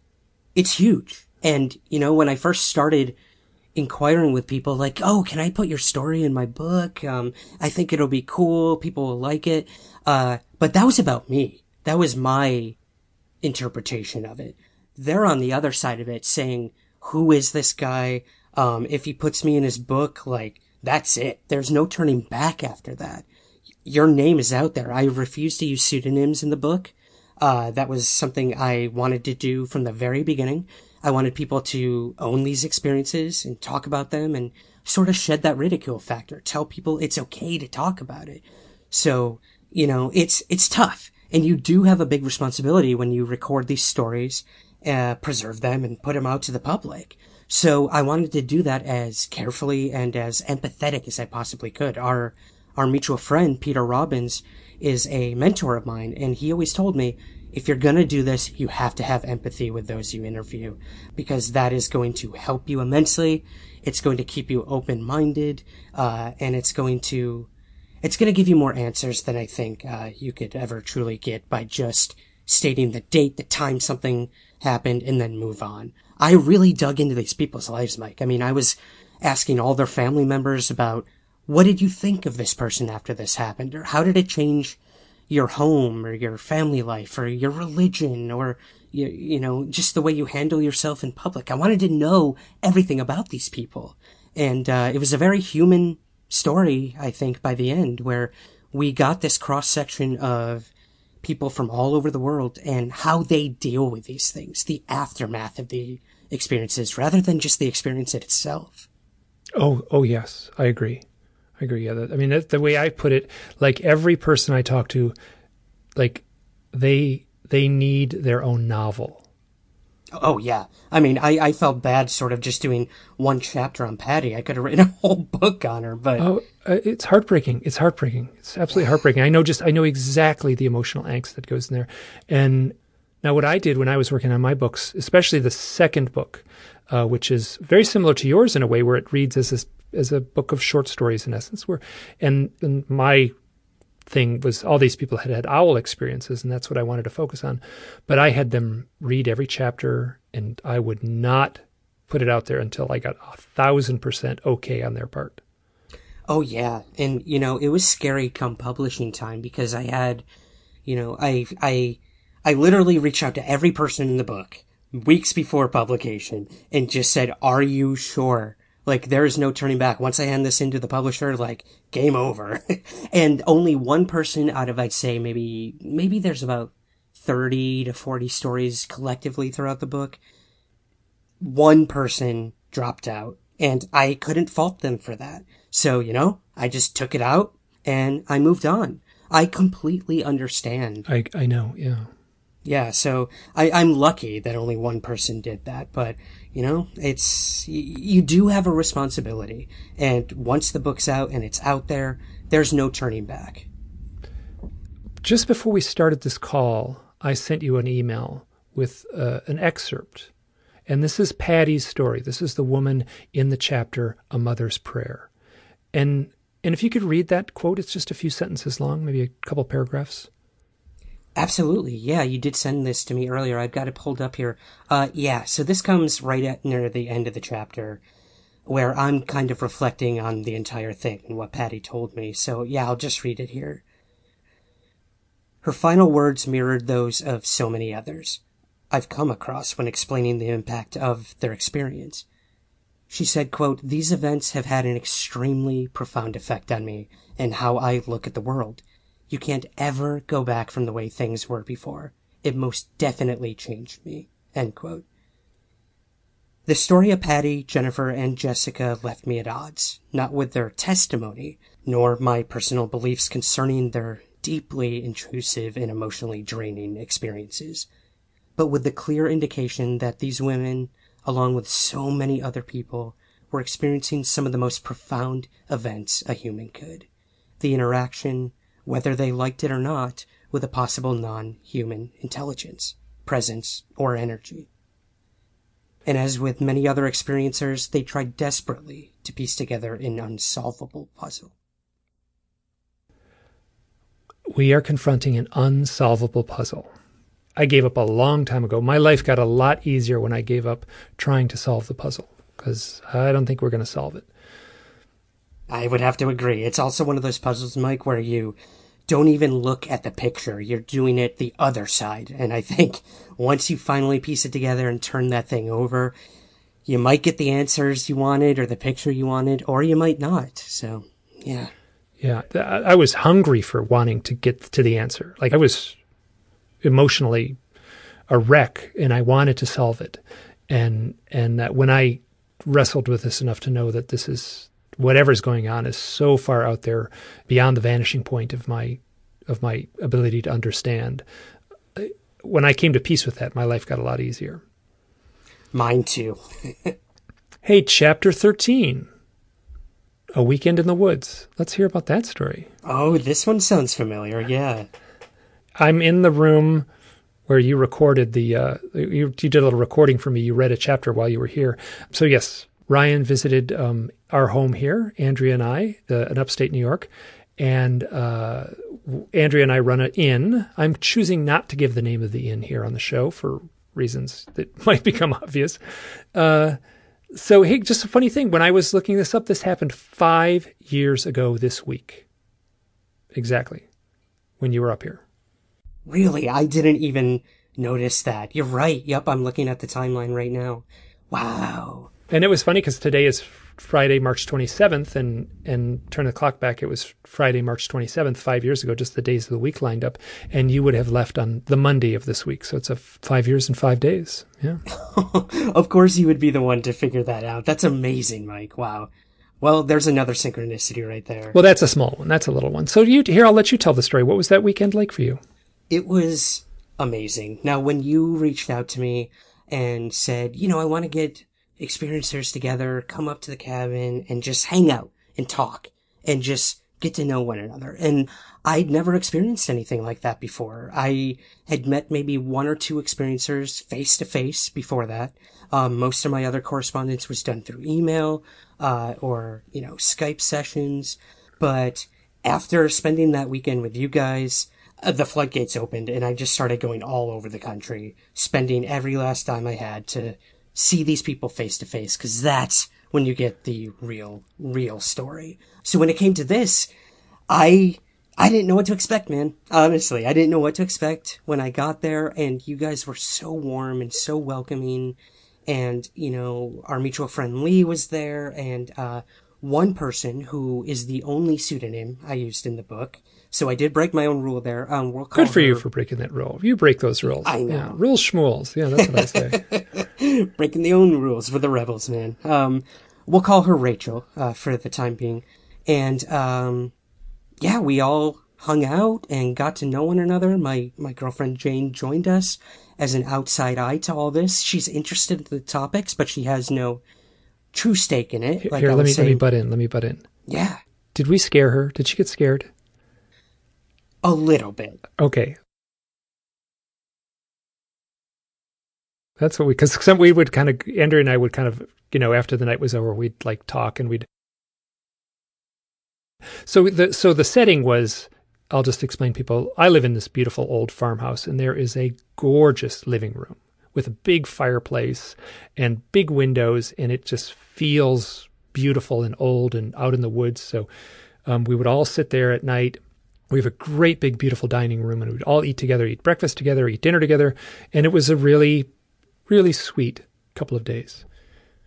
It's huge. And, you know, when I first started inquiring with people like, oh, can I put your story in my book? Um, I think it'll be cool. People will like it. Uh, but that was about me. That was my interpretation of it. They're on the other side of it saying, who is this guy? Um, if he puts me in his book, like, that's it. There's no turning back after that. Your name is out there. I refuse to use pseudonyms in the book. Uh, that was something I wanted to do from the very beginning. I wanted people to own these experiences and talk about them and sort of shed that ridicule factor. Tell people it's okay to talk about it. So, you know, it's, it's tough. And you do have a big responsibility when you record these stories, uh, preserve them and put them out to the public. So I wanted to do that as carefully and as empathetic as I possibly could. Our, our mutual friend, Peter Robbins, is a mentor of mine, and he always told me, if you're gonna do this, you have to have empathy with those you interview, because that is going to help you immensely. It's going to keep you open-minded, uh, and it's going to, it's going to give you more answers than I think, uh, you could ever truly get by just stating the date, the time something happened, and then move on. I really dug into these people's lives, Mike. I mean, I was asking all their family members about, what did you think of this person after this happened? Or how did it change your home or your family life or your religion or, you, you know, just the way you handle yourself in public? I wanted to know everything about these people. And, uh, it was a very human story, I think, by the end, where we got this cross section of people from all over the world and how they deal with these things, the aftermath of the experiences, rather than just the experience itself. Oh, oh yes, I agree. I agree. Yeah, that, I mean, that, the way I put it, like every person I talk to, like they they need their own novel. Oh yeah, I mean, I, I felt bad sort of just doing one chapter on Patty. I could have written a whole book on her, but oh, uh, it's heartbreaking. It's heartbreaking. It's absolutely heartbreaking. I know just I know exactly the emotional angst that goes in there. And now, what I did when I was working on my books, especially the second book, uh, which is very similar to yours in a way, where it reads as a as a book of short stories in essence, where, and, and my thing was all these people had had owl experiences, and that's what I wanted to focus on. But I had them read every chapter, and I would not put it out there until I got a thousand percent okay on their part. Oh yeah. And, you know, it was scary come publishing time, because I had, you know, I, I, I literally reached out to every person in the book weeks before publication and just said, are you sure? Like, there is no turning back. Once I hand this into the publisher, like, game over. And only one person out of, I'd say, maybe, maybe there's about thirty to forty stories collectively throughout the book. One person dropped out, and I couldn't fault them for that. So, you know, I just took it out and I moved on. I completely understand. I, I know. Yeah. Yeah, so I, I'm lucky that only one person did that, but, you know, it's, you do have a responsibility, and once the book's out and it's out there, there's no turning back. Just before we started this call, I sent you an email with uh, an excerpt, and this is Patty's story. This is the woman in the chapter, A Mother's Prayer. And, and if you could read that quote, it's just a few sentences long, maybe a couple paragraphs. Absolutely. Yeah, you did send this to me earlier. I've got it pulled up here. Uh, yeah, so this comes right at near the end of the chapter, where I'm kind of reflecting on the entire thing and what Patty told me. So yeah, I'll just read it here. Her final words mirrored those of so many others I've come across when explaining the impact of their experience. She said, quote, "These events have had an extremely profound effect on me and how I look at the world. You can't ever go back from the way things were before. It most definitely changed me." End quote. The story of Patty, Jennifer, and Jessica left me at odds, not with their testimony, nor my personal beliefs concerning their deeply intrusive and emotionally draining experiences, but with the clear indication that these women, along with so many other people, were experiencing some of the most profound events a human could. The interaction, whether they liked it or not, with a possible non-human intelligence, presence, or energy. And as with many other experiencers, they tried desperately to piece together an unsolvable puzzle. We are confronting an unsolvable puzzle. I gave up a long time ago. My life got a lot easier when I gave up trying to solve the puzzle, because I don't think we're going to solve it. I would have to agree. It's also one of those puzzles, Mike, where you don't even look at the picture. You're doing it the other side. And I think once you finally piece it together and turn that thing over, you might get the answers you wanted or the picture you wanted, or you might not. So, yeah. Yeah. I was hungry for wanting to get to the answer. Like, I was emotionally a wreck, and I wanted to solve it. And, and that when I wrestled with this enough to know that this is, whatever's going on is so far out there beyond the vanishing point of my of my ability to understand. When I came to peace with that, my life got a lot easier. Mine too. Hey, chapter thirteen, A Weekend in the Woods. Let's hear about that story. Oh, this one sounds familiar, yeah. I'm in the room where you recorded the, uh, you, you did a little recording for me. You read a chapter while you were here. So yes, Ryan visited um, our home here, Andrea and I, the, in upstate New York, and uh, Andrea and I run an inn. I'm choosing not to give the name of the inn here on the show for reasons that might become obvious. Uh, so, hey, just a funny thing. When I was looking this up, this happened five years ago this week. Exactly. When you were up here. Really? I didn't even notice that. You're right. Yep, I'm looking at the timeline right now. Wow. And it was funny because today is Friday, March twenty-seventh, and and turn the clock back, it was Friday, March twenty-seventh, five years ago, just the days of the week lined up, and you would have left on the Monday of this week. So it's a f- five years and five days. Yeah. Of course you would be the one to figure that out. That's amazing, Mike. Wow. Well, there's another synchronicity right there. Well, that's a small one. That's a little one. So you here, I'll let you tell the story. What was that weekend like for you? It was amazing. Now, when you reached out to me and said, you know, I want to get experiencers together, come up to the cabin and just hang out and talk and just get to know one another. And I'd never experienced anything like that before. I had met maybe one or two experiencers face to face before that. Um, most of my other correspondence was done through email, uh, or, you know, Skype sessions. But after spending that weekend with you guys, uh, the floodgates opened and I just started going all over the country, spending every last dime I had to see these people face to face, because that's when you get the real, real story. So when it came to this, I, I didn't know what to expect, man. Honestly, I didn't know what to expect when I got there, and you guys were so warm and so welcoming. And, you know, our mutual friend Lee was there, and, uh, one person who is the only pseudonym I used in the book. So I did break my own rule there. Um, we'll call Good for her... you for breaking that rule. You break those rules. I know. Yeah, rules schmools. Yeah, that's what I say. Breaking the own rules for the rebels, man. Um, we'll call her Rachel, uh, for the time being. And, um, yeah, we all hung out and got to know one another. My, my girlfriend Jane joined us as an outside eye to all this. She's interested in the topics, but she has no true stake in it. Like Here, I let was me, saying. let me butt in. Let me butt in. Yeah. Did we scare her? Did she get scared? A little bit. Okay. That's what we, because some we would kind of, Andrea and I would kind of, you know, after the night was over, we'd like talk and we'd. So the so the setting was, I'll just explain people. I live in this beautiful old farmhouse, and there is a gorgeous living room with a big fireplace and big windows, and it just feels beautiful and old and out in the woods. So um, we would all sit there at night. We have a great big beautiful dining room, and we'd all eat together, eat breakfast together, eat dinner together, and it was a really, really sweet couple of days.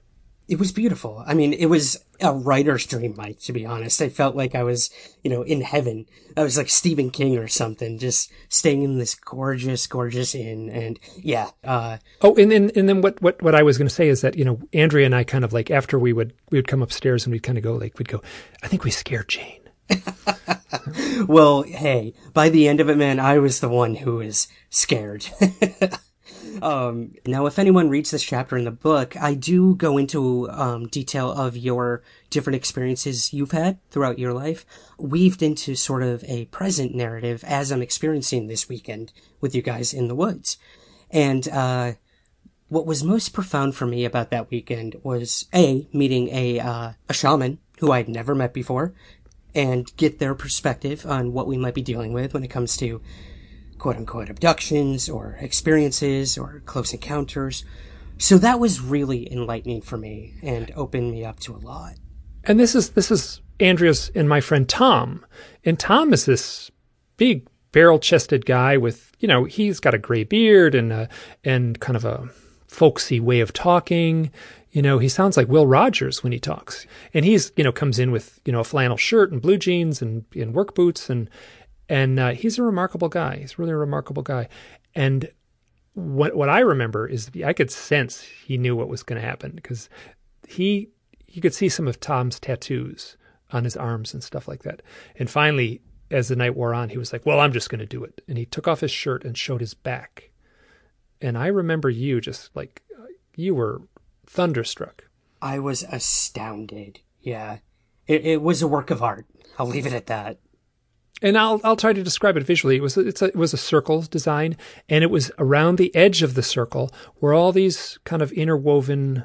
It was beautiful. I mean, it was a writer's dream, Mike, to be honest. I felt like I was, you know, in heaven. I was like Stephen King or something, just staying in this gorgeous, gorgeous inn. And yeah. Uh, oh, and then, and then what, what, what I was going to say is that, you know, Andrea and I kind of like, after we would, we would come upstairs and we'd kind of go like, we'd go, I think we scared Jane. Well, hey, by the end of it, man, I was the one who was scared. Um, now, if anyone reads this chapter in the book, I do go into um, detail of your different experiences you've had throughout your life, weaved into sort of a present narrative as I'm experiencing this weekend with you guys in the woods. And uh, what was most profound for me about that weekend was, A, meeting a, uh, a shaman who I'd never met before, and get their perspective on what we might be dealing with when it comes to quote-unquote abductions or experiences or close encounters. So that was really enlightening for me and opened me up to a lot. And this is this is Andrea's and my friend Tom. And Tom is this big barrel-chested guy with, you know, he's got a gray beard and a, and kind of a folksy way of talking. You know, he sounds like Will Rogers when he talks. And he's, you know, comes in with, you know, a flannel shirt and blue jeans and, and work boots and And uh, he's a remarkable guy. He's really a remarkable guy. And what what I remember is I could sense he knew what was going to happen because he you could see some of Tom's tattoos on his arms and stuff like that. And finally, as the night wore on, he was like, well, I'm just going to do it. And he took off his shirt and showed his back. And I remember you just like, you were thunderstruck. I was astounded. Yeah. It, it was a work of art. I'll leave it at that. And I'll I'll try to describe it visually. It was it's a, it was a circle design, and it was around the edge of the circle were all these kind of interwoven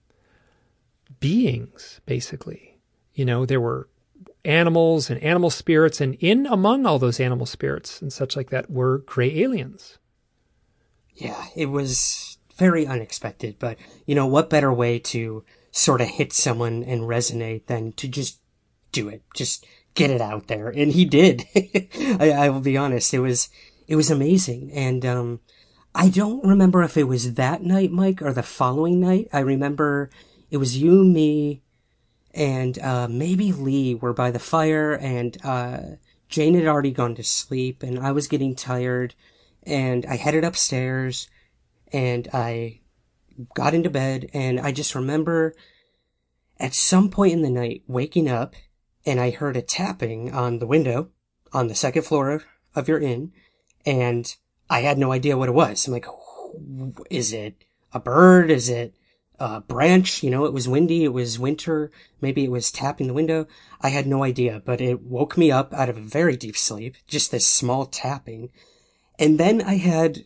beings, basically. You know, there were animals and animal spirits, and in among all those animal spirits and such like that were gray aliens. Yeah, it was very unexpected, but you know, what better way to sort of hit someone and resonate than to just do it, just get it out there. And he did. I, I will be honest. It was, it was amazing. And, um, I don't remember if it was that night, Mike, or the following night. I remember it was you, me, and, uh, maybe Lee were by the fire, and, uh, Jane had already gone to sleep, and I was getting tired, and I headed upstairs, and I got into bed, and I just remember at some point in the night waking up, and I heard a tapping on the window on the second floor of your inn, and I had no idea what it was. I'm like, is it a bird? Is it a branch? You know, it was windy. It was winter. Maybe it was tapping the window. I had no idea, but it woke me up out of a very deep sleep, just this small tapping. And then I had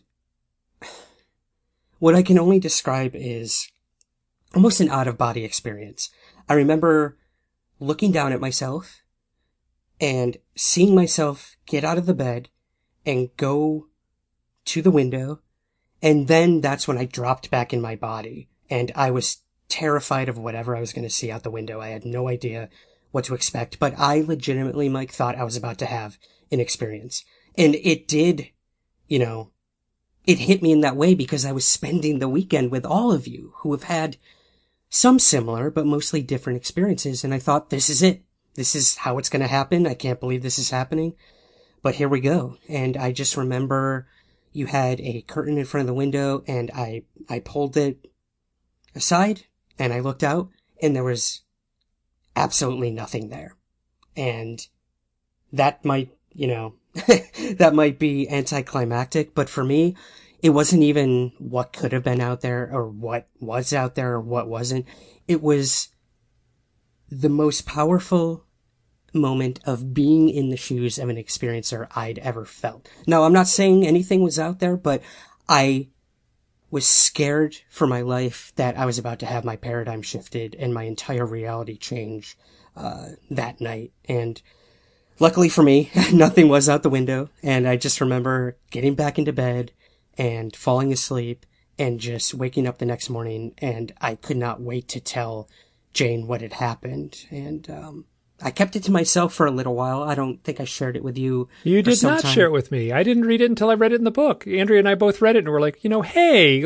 what I can only describe is almost an out-of-body experience. I remember looking down at myself and seeing myself get out of the bed and go to the window. And then that's when I dropped back in my body, and I was terrified of whatever I was going to see out the window. I had no idea what to expect, but I legitimately, Mike, thought I was about to have an experience. And it did, you know, it hit me in that way because I was spending the weekend with all of you who have had some similar, but mostly different experiences. And I thought, this is it. This is how it's going to happen. I can't believe this is happening. But here we go. And I just remember you had a curtain in front of the window, and I, I pulled it aside and I looked out, and there was absolutely nothing there. And that might, you know, that might be anticlimactic, but for me, it wasn't even what could have been out there or what was out there or what wasn't. It was the most powerful moment of being in the shoes of an experiencer I'd ever felt. Now, I'm not saying anything was out there, but I was scared for my life that I was about to have my paradigm shifted and my entire reality change uh, that night. And luckily for me, nothing was out the window. And I just remember getting back into bed and falling asleep and just waking up the next morning, and I could not wait to tell Jane what had happened. And um I kept it to myself for a little while. I don't think I shared it with you. You did not share it with me. I didn't read it until I read it in the book. Andrea and I both read it and were like, you know, hey, like,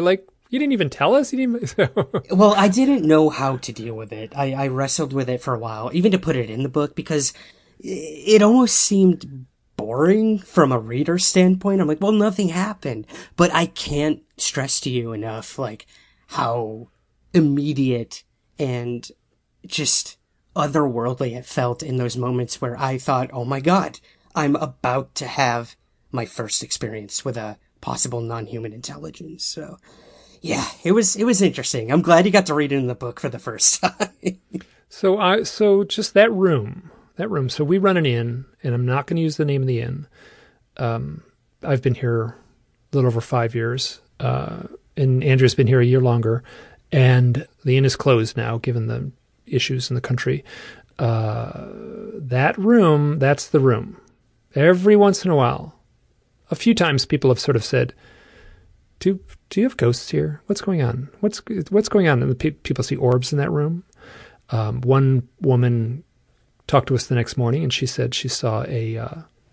You didn't even tell us? You didn't even... Well, I didn't know how to deal with it. I, I wrestled with it for a while, even to put it in the book, because it almost seemed boring from a reader's standpoint. I'm like, well, nothing happened. But I can't stress to you enough, like, how immediate and just otherworldly it felt in those moments where I thought, oh my God, I'm about to have my first experience with a possible non-human intelligence. So, yeah, it was it was interesting. I'm glad you got to read it in the book for the first time. so I so just that room, that room. So we run an inn, and I'm not going to use the name of the inn. Um, I've been here a little over five years, uh, and Andrew's been here a year longer, and the inn is closed now, given the issues in the country. Uh, that room, that's the room. Every once in a while, a few times people have sort of said, do do you have ghosts here? What's going on? What's what's going on? And the pe- people see orbs in that room. Um, one woman talked to us the next morning, and she said she saw a uh,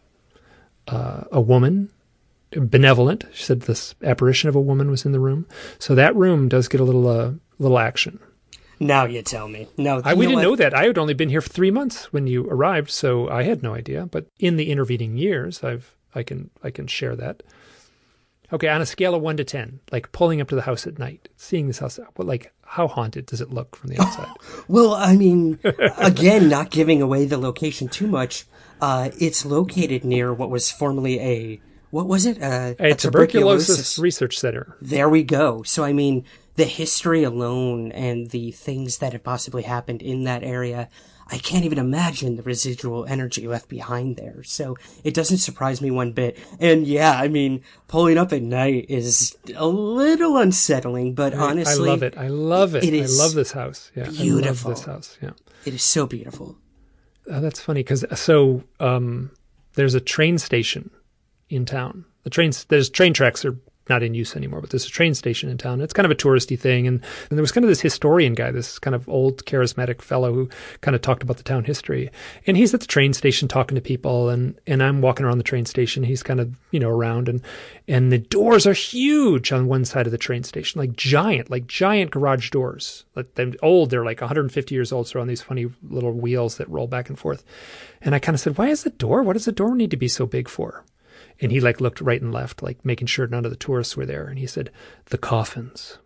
uh, a woman, benevolent. She said this apparition of a woman was in the room. So that room does get a little uh, little action. Now you tell me. No, I, we know didn't what? know that. I had only been here for three months when you arrived, so I had no idea. But in the intervening years, I've I can I can share that. Okay, on a scale of one to ten, like pulling up to the house at night, seeing this house, like how haunted does it look from the outside? Well, I mean, again, not giving away the location too much. Uh, it's located near what was formerly a what was it? Uh, a, a tuberculosis, tuberculosis research center. There we go. So, I mean, the history alone and the things that have possibly happened in that area, I can't even imagine the residual energy left behind there. So it doesn't surprise me one bit. And yeah, I mean, pulling up at night is a little unsettling, but I, honestly, I love it. I love it. it is I love this house. Yeah, beautiful. I love this house. Yeah, it is so beautiful. Oh, that's funny because so um, there's a train station in town. The trains, there's train tracks are not in use anymore, but there's a train station in town. It's kind of a touristy thing. And, and there was kind of this historian guy, this kind of old charismatic fellow who kind of talked about the town history. And he's at the train station talking to people, and, and I'm walking around the train station. He's kind of, you know, around, and, and the doors are huge on one side of the train station, like giant, like giant garage doors. Like they're old, they're like one hundred fifty years old, so on these funny little wheels that roll back and forth. And I kind of said, why is the door, what does the door need to be so big for? And he like looked right and left, like making sure none of the tourists were there. And he said, the coffins.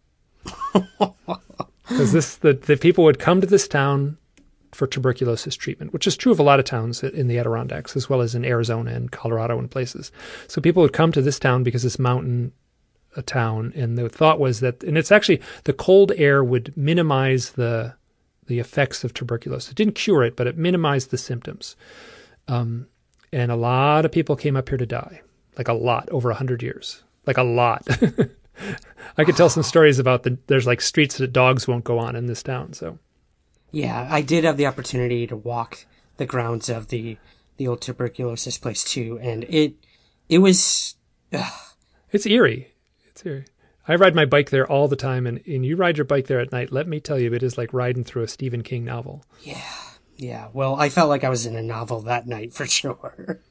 Because this, the, the people would come to this town for tuberculosis treatment, which is true of a lot of towns in the Adirondacks, as well as in Arizona and Colorado and places. So people would come to this town because it's mountain a town. And the thought was that, and it's actually, the cold air would minimize the the effects of tuberculosis. It didn't cure it, but it minimized the symptoms. Um, And a lot of people came up here to die, like a lot, over a hundred years, like a lot. I could tell some stories about the, there's like streets that dogs won't go on in this town. So, yeah, I did have the opportunity to walk the grounds of the, the old tuberculosis place too. And it, it was, ugh. It's eerie. It's eerie. I ride my bike there all the time, and, and you ride your bike there at night. Let me tell you, it is like riding through a Stephen King novel. Yeah. Yeah, well, I felt like I was in a novel that night for sure.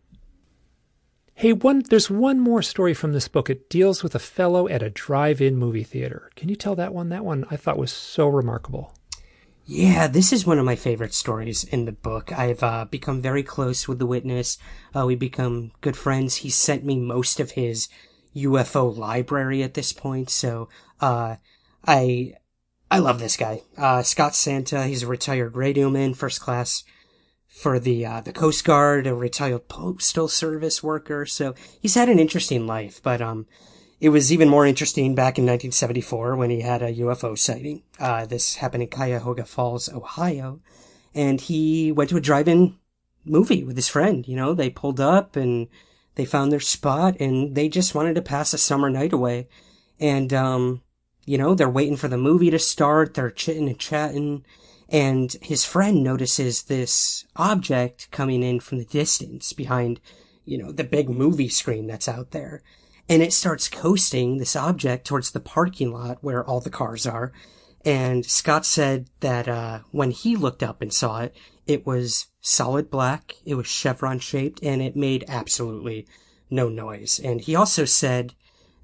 Hey, one there's one more story from this book. It deals with a fellow at a drive-in movie theater. Can you tell that one? That one I thought was so remarkable. Yeah, this is one of my favorite stories in the book. I've uh, become very close with the witness. Uh, we become good friends. He sent me most of his U F O library at this point, so uh, I... I love this guy. Uh, Scott Santa, he's a retired radioman, first class for the, uh, the Coast Guard, a retired postal service worker. So he's had an interesting life, but, um, it was even more interesting back in nineteen seventy-four when he had a U F O sighting. Uh, this happened in Cuyahoga Falls, Ohio. And he went to a drive-in movie with his friend. You know, they pulled up and they found their spot and they just wanted to pass a summer night away. And, um, you know, they're waiting for the movie to start, they're chitting and chatting, and his friend notices this object coming in from the distance behind, you know, the big movie screen that's out there. And it starts coasting, this object, towards the parking lot where all the cars are. And Scott said that, uh, when he looked up and saw it, it was solid black, it was chevron shaped, and it made absolutely no noise. And he also said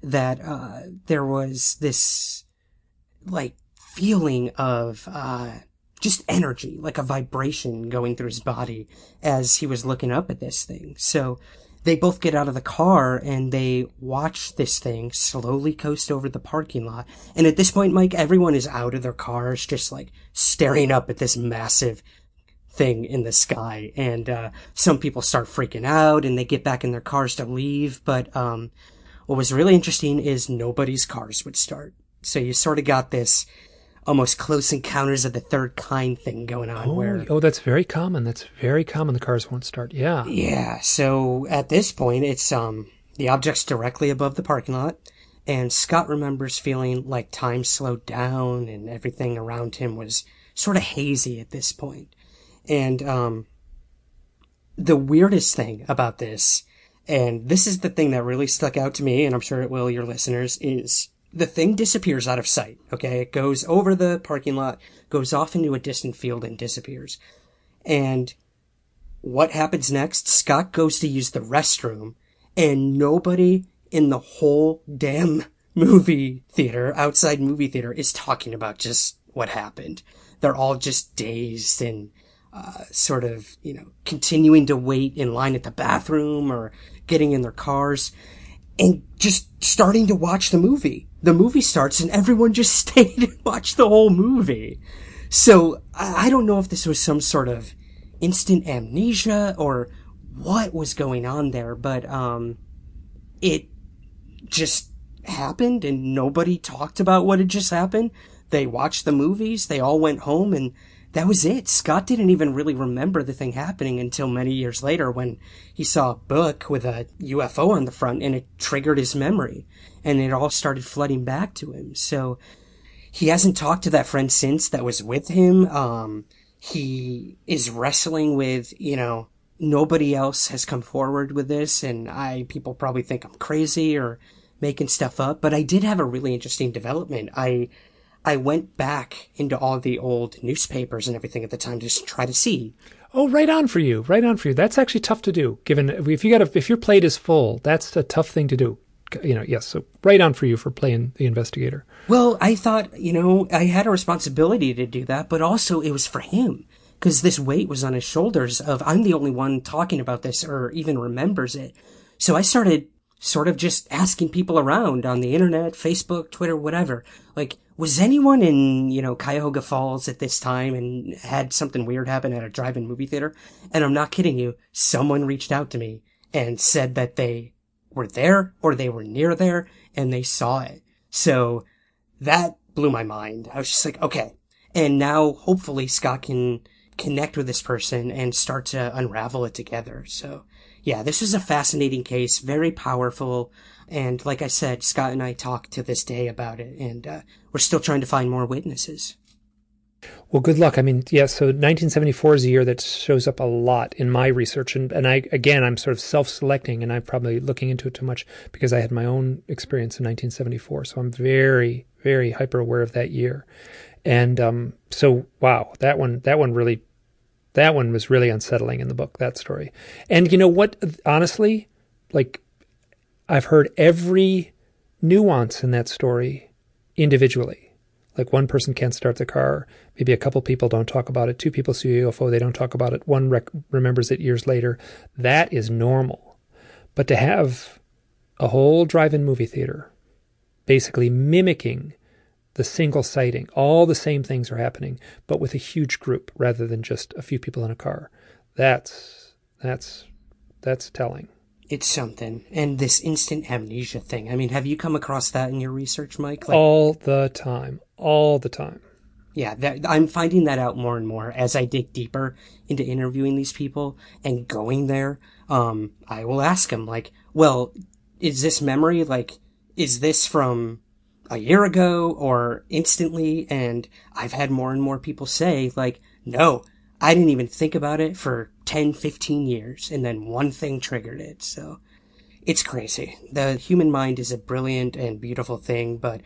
that uh, there was this, like, feeling of uh, just energy, like a vibration going through his body as he was looking up at this thing. So they both get out of the car and they watch this thing slowly coast over the parking lot. And at this point, Mike, everyone is out of their cars, just like staring up at this massive thing in the sky. And uh, some people start freaking out and they get back in their cars to leave. But um, what was really interesting is nobody's cars would start. So you sort of got this almost Close Encounters of the Third Kind thing going on. Oh, where, oh, that's very common. That's very common. The cars won't start. Yeah. Yeah. So at this point, it's um the object's directly above the parking lot, and Scott remembers feeling like time slowed down and everything around him was sort of hazy at this point. And um the weirdest thing about this, and this is the thing that really stuck out to me, and I'm sure it will your listeners, is the thing disappears out of sight, okay? It goes over the parking lot, goes off into a distant field and disappears. And what happens next? Scott goes to use the restroom, and nobody in the whole damn movie theater, outside movie theater, is talking about just what happened. They're all just dazed and uh, sort of, you know, continuing to wait in line at the bathroom or getting in their cars and just starting to watch the movie. The movie starts and everyone just stayed and watched the whole movie. So I don't know if this was some sort of instant amnesia or what was going on there, but um, it just happened and nobody talked about what had just happened. They watched the movies, they all went home, and that was it. Scott didn't even really remember the thing happening until many years later when he saw a book with a U F O on the front and it triggered his memory and it all started flooding back to him. So he hasn't talked to that friend since that was with him. Um, he is wrestling with, you know, nobody else has come forward with this, and I, people probably think I'm crazy or making stuff up, but I did have a really interesting development. I, I went back into all the old newspapers and everything at the time to just try to see. Oh, right on for you. Right on for you. That's actually tough to do. Given if you got a, if your plate is full, that's a tough thing to do. You know, yes. So right on for you for playing the investigator. Well, I thought, you know, I had a responsibility to do that, but also it was for him because this weight was on his shoulders of I'm the only one talking about this or even remembers it. So I started sort of just asking people around on the internet, Facebook, Twitter, whatever, like, was anyone in, you know, Cuyahoga Falls at this time and had something weird happen at a drive-in movie theater? And I'm not kidding you. Someone reached out to me and said that they were there or they were near there and they saw it. So that blew my mind. I was just like, okay. And now hopefully Scott can connect with this person and start to unravel it together. So yeah, this was a fascinating case, very powerful. And like I said, Scott and I talk to this day about it, and uh, we're still trying to find more witnesses. Well, good luck. I mean, yeah, so nineteen seventy-four is a year that shows up a lot in my research. And, and I, again, I'm sort of self-selecting, and I'm probably looking into it too much because I had my own experience in nineteen seventy-four. So I'm very, very hyper aware of that year. And um, so, wow, that one, that one really, that one was really unsettling in the book, that story. And you know what, honestly, like, I've heard every nuance in that story individually. Like one person can't start the car. Maybe a couple people don't talk about it. Two people see a U F O. They don't talk about it. One rec- remembers it years later. That is normal. But to have a whole drive-in movie theater basically mimicking the single sighting, all the same things are happening, but with a huge group rather than just a few people in a car. That's, that's, that's telling. It's something. And this instant amnesia thing. I mean, have you come across that in your research, Mike? Like, all the time. All the time. Yeah, that, I'm finding that out more and more as I dig deeper into interviewing these people and going there. Um, I will ask them, like, well, is this memory, like, is this from a year ago or instantly? And I've had more and more people say, like, no, I didn't even think about it for ten, fifteen years, and then one thing triggered it. So it's crazy. The human mind is a brilliant and beautiful thing, but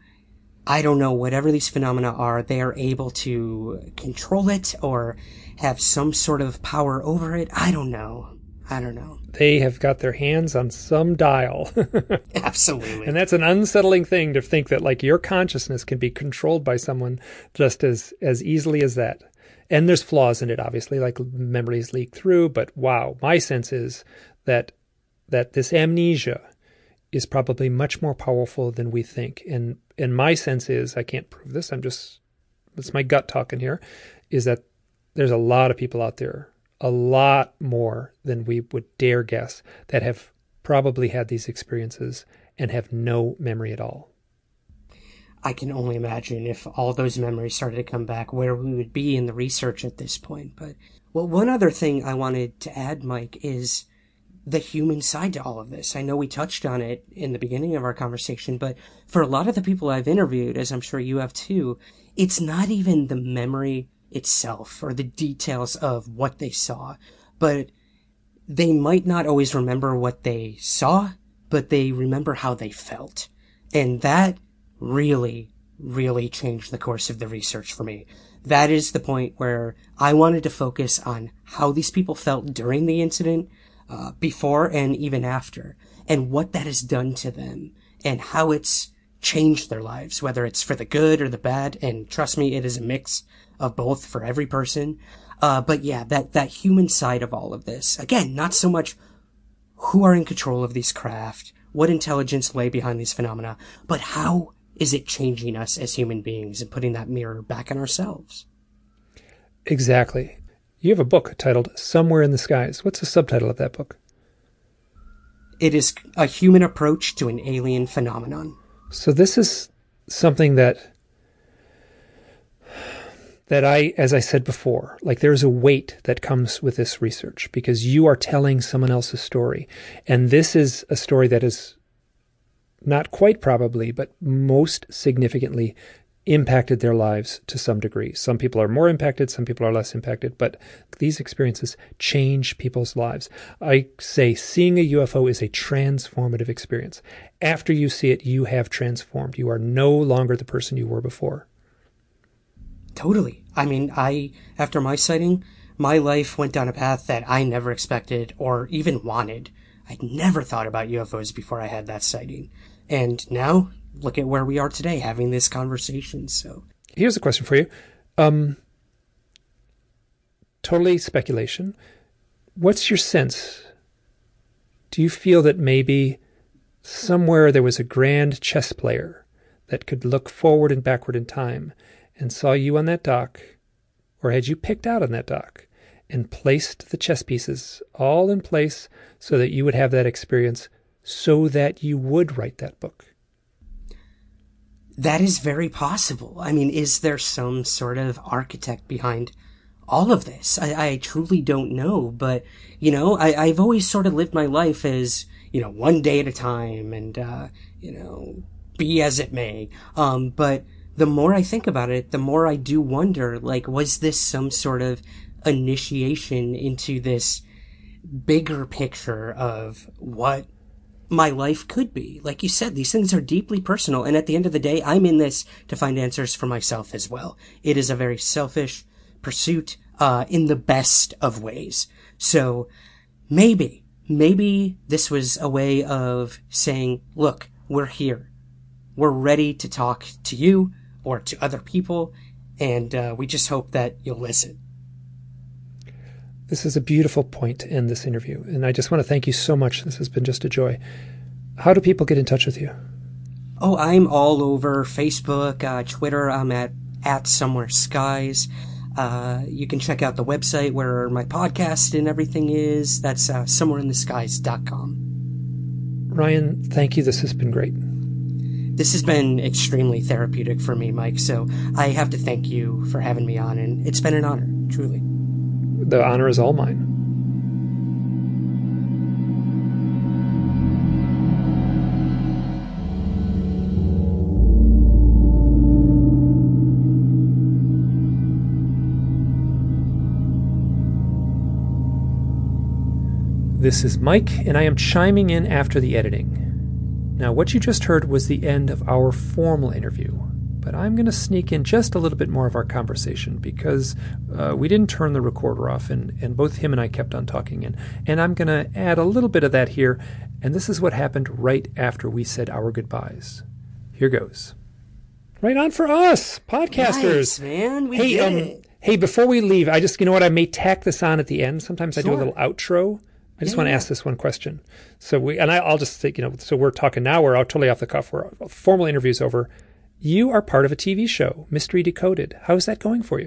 I don't know, whatever these phenomena are, they are able to control it or have some sort of power over it. I don't know. I don't know. They have got their hands on some dial. Absolutely. And that's an unsettling thing to think that like your consciousness can be controlled by someone just as, as easily as that. And there's flaws in it, obviously, like memories leak through. But wow, my sense is that that this amnesia is probably much more powerful than we think. And and my sense is, I can't prove this, I'm just, it's my gut talking here, is that there's a lot of people out there, a lot more than we would dare guess, that have probably had these experiences and have no memory at all. I can only imagine if all those memories started to come back, where we would be in the research at this point. But, well, one other thing I wanted to add, Mike, is the human side to all of this. I know we touched on it in the beginning of our conversation, but for a lot of the people I've interviewed, as I'm sure you have too, it's not even the memory itself or the details of what they saw, but they might not always remember what they saw, but they remember how they felt. And that really, really changed the course of the research for me. That is the point where I wanted to focus on how these people felt during the incident, uh, before and even after, and what that has done to them, and how it's changed their lives, whether it's for the good or the bad. And trust me, it is a mix of both for every person. Uh, but yeah, that, that human side of all of this. Again, not so much who are in control of these craft, what intelligence lay behind these phenomena, but how is it changing us as human beings and putting that mirror back on ourselves? Exactly. You have a book titled Somewhere in the Skies. What's the subtitle of that book? It is A Human Approach to an Alien Phenomenon. So this is something that that I, as I said before, like there's a weight that comes with this research because you are telling someone else's story. And this is a story that is not quite probably, but most significantly impacted their lives to some degree. Some people are more impacted, some people are less impacted, but these experiences change people's lives. I say seeing a U F O is a transformative experience. After you see it, you have transformed. You are no longer the person you were before. Totally. I mean, I, after my sighting, my life went down a path that I never expected or even wanted. I never thought about U F Os before I had that sighting. And now, look at where we are today, having this conversation. So, here's a question for you. Um, totally speculation. What's your sense? Do you feel that maybe somewhere there was a grand chess player that could look forward and backward in time and saw you on that dock, or had you picked out on that dock and placed the chess pieces all in place so that you would have that experience so that you would write that book? That is very possible. I mean, is there some sort of architect behind all of this? I, I truly don't know, but, you know, I, I've always sort of lived my life as, you know, one day at a time and, uh, you know, be as it may. Um, but the more I think about it, the more I do wonder, like, was this some sort of initiation into this bigger picture of what my life could be? Like you said, these things are deeply personal. And at the end of the day, I'm in this to find answers for myself as well. It is a very selfish pursuit, uh, in the best of ways. So maybe, maybe this was a way of saying, look, we're here. We're ready to talk to you or to other people. And, uh, we just hope that you'll listen. This is a beautiful point to end this interview, and I just want to thank you so much. This has been just a joy. How do people get in touch with you? Oh, I'm all over Facebook, uh, Twitter. I'm at, at Somewhere Skies. Uh, you can check out the website where my podcast and everything is. That's uh, somewhere in the skies dot com. Ryan, thank you. This has been great. This has been extremely therapeutic for me, Mike, so I have to thank you for having me on, and it's been an honor, truly. The honor is all mine. This is Mike, and I am chiming in after the editing. Now, what you just heard was the end of our formal interview, but I'm going to sneak in just a little bit more of our conversation because uh, we didn't turn the recorder off, and, and both him and I kept on talking. And, and I'm going to add a little bit of that here, and this is what happened right after we said our goodbyes. Here goes. Right on for us, podcasters. Nice, man. We hey, did um, it. Hey, before we leave, I just, you know what, I may tack this on at the end. Sometimes I do a Sure. little outro. I just Yeah, want to yeah. ask this one question. So we, and I, I'll just say, you know, so we're talking now, we're out totally off the cuff. We're formal interviews over. You are part of a T V show, Mystery Decoded. How's that going for you?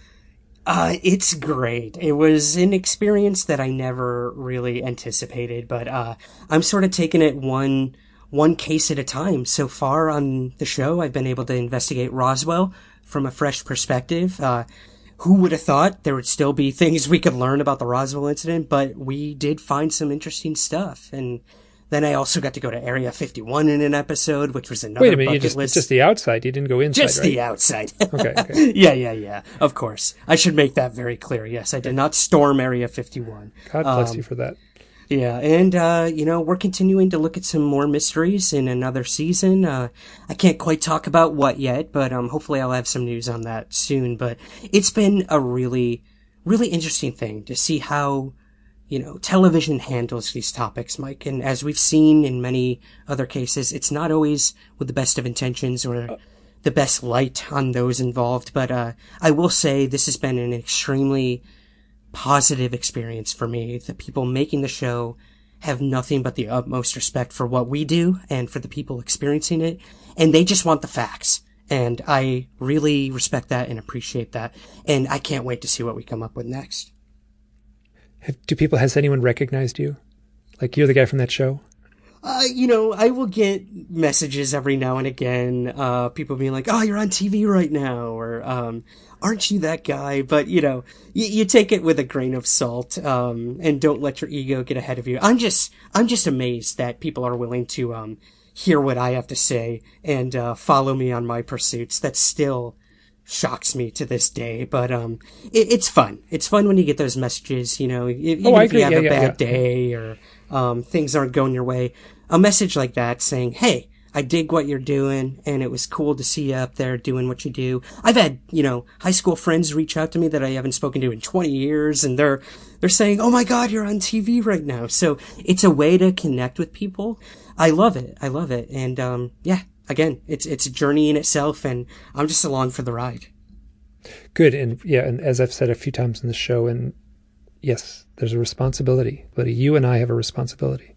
Uh, it's great. It was an experience that I never really anticipated, but, uh, I'm sort of taking it one, one case at a time. So far on the show, I've been able to investigate Roswell from a fresh perspective. Uh, who would have thought there would still be things we could learn about the Roswell incident, but we did find some interesting stuff. And then I also got to go to Area fifty-one in an episode, which was another Wait a minute, you bucket just, list. just the outside. You didn't go inside, Just right? the outside. Okay, okay. yeah, yeah, yeah. Of course. I should make that very clear. Yes, I did not storm Area fifty-one. God bless Um, you for that. Yeah, and, uh, you know, we're continuing to look at some more mysteries in another season. Uh, I can't quite talk about what yet, but, um, hopefully I'll have some news on that soon. But it's been a really, really interesting thing to see how, you know, television handles these topics, Mike. And as we've seen in many other cases, it's not always with the best of intentions or the best light on those involved. But, uh, I will say this has been an extremely positive experience for me. The people making the show have nothing but the utmost respect for what we do and for the people experiencing it. And they just want the facts. And I really respect that and appreciate that. And I can't wait to see what we come up with next. Have, do people, has anyone recognized you? Like you're the guy from that show? Uh, you know, I will get messages every now and again, uh, people being like, oh, you're on T V right now, or, um, aren't you that guy? But, you know, you, you take it with a grain of salt, um, and don't let your ego get ahead of you. I'm just, I'm just amazed that people are willing to, um, hear what I have to say and, uh, follow me on my pursuits. That still shocks me to this day, but, um, it, it's fun. It's fun when you get those messages, you know, even Oh, I if you agree. have Yeah, a yeah, bad yeah. day or, um, things aren't going your way. A message like that saying, hey, I dig what you're doing, and it was cool to see you up there doing what you do. I've had, you know, high school friends reach out to me that I haven't spoken to in twenty years, and they're, they're saying, oh my God, you're on T V right now. So it's a way to connect with people. I love it. I love it. And, um, yeah, again, it's, it's a journey in itself, and I'm just along for the ride. Good. And yeah, and as I've said a few times in the show, and yes, there's a responsibility, but you and I have a responsibility.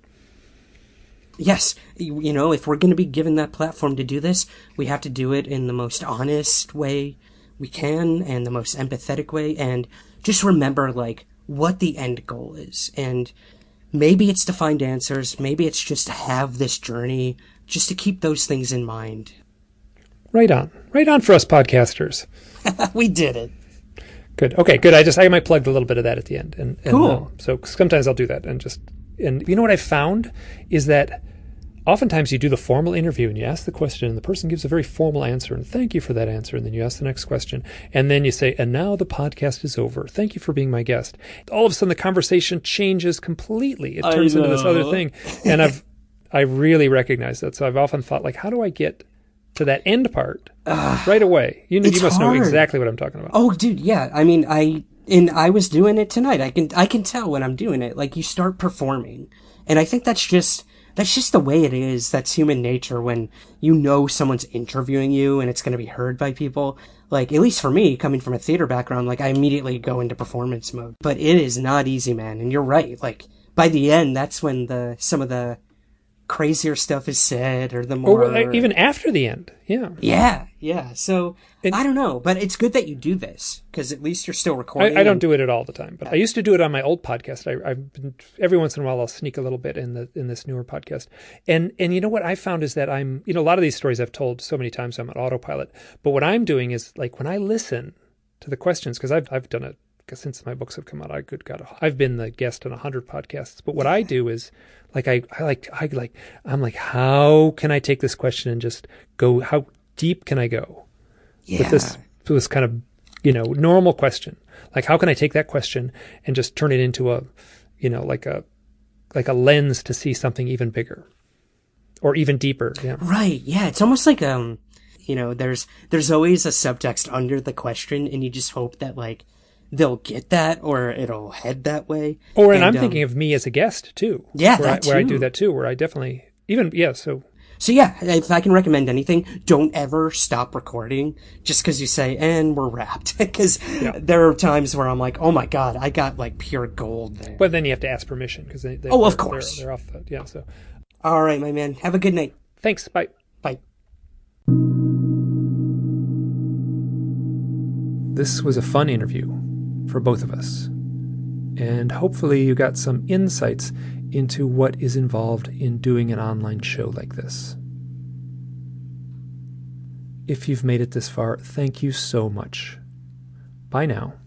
Yes, you you know, if we're going to be given that platform to do this, we have to do it in the most honest way we can and the most empathetic way, and just remember, like, what the end goal is. And maybe it's to find answers, maybe it's just to have this journey, just to keep those things in mind. Right on. Right on for us podcasters. We did it. Good. Okay, good. I just, I might plug a little bit of that at the end. And, and Cool. um, so sometimes I'll do that and just, and you know what I found is that oftentimes you do the formal interview and you ask the question and the person gives a very formal answer and thank you for that answer. And then you ask the next question and then you say, and now the podcast is over. Thank you for being my guest. All of a sudden the conversation changes completely. It I turns into this other know. thing. And I've, I really recognize that. So I've often thought like, how do I get to that end part right away? You, it's you must know hard. exactly what I'm talking about. Oh, dude, yeah. I mean, I and I was doing it tonight. I can I can tell when I'm doing it. Like, you start performing, and I think that's just that's just the way it is. That's human nature. When you know someone's interviewing you and it's going to be heard by people. Like, at least for me, coming from a theater background, like I immediately go into performance mode. But it is not easy, man. And you're right. Like, by the end, that's when the some of the crazier stuff is said, or the more Or like, even after the end. Yeah. yeah, yeah. So And- I don't know, but it's good that you do this because at least you're still recording. I, I don't and- do it at all the time, but I used to do it on my old podcast. I, I've been every once in a while I'll sneak a little bit in the in this newer podcast, and and you know what I found is that I'm you know a lot of these stories I've told so many times I'm on autopilot, but what I'm doing is like when I listen to the questions because I've I've done it since my books have come out. I good God, I've been the guest on a hundred podcasts, but what I do is like I I like I like I'm like how can I take this question and just go how deep can I go yeah. with this this kind of you know, normal question. Like, how can I take that question and just turn it into a, you know, like a, like a lens to see something even bigger or even deeper? Yeah. Right. Yeah. It's almost like, um, You know, there's there's always a subtext under the question, and you just hope that, like, they'll get that or it'll head that way. Or, and, and I'm um, thinking of me as a guest, too. Yeah, where, that I, where I too. do that, too, where I definitely, even, yeah, so... So yeah, if I can recommend anything, don't ever stop recording just because you say, and we're wrapped. Because yeah. there are times where I'm like, oh my god, I got like pure gold there. But then you have to ask permission because they, they, oh, of course. They're, they're off the, yeah, so. All right, my man. Have a good night. Thanks. Bye. Bye. This was a fun interview for both of us. And hopefully you got some insights into what is involved in doing an online show like this. If you've made it this far, thank you so much. Bye now.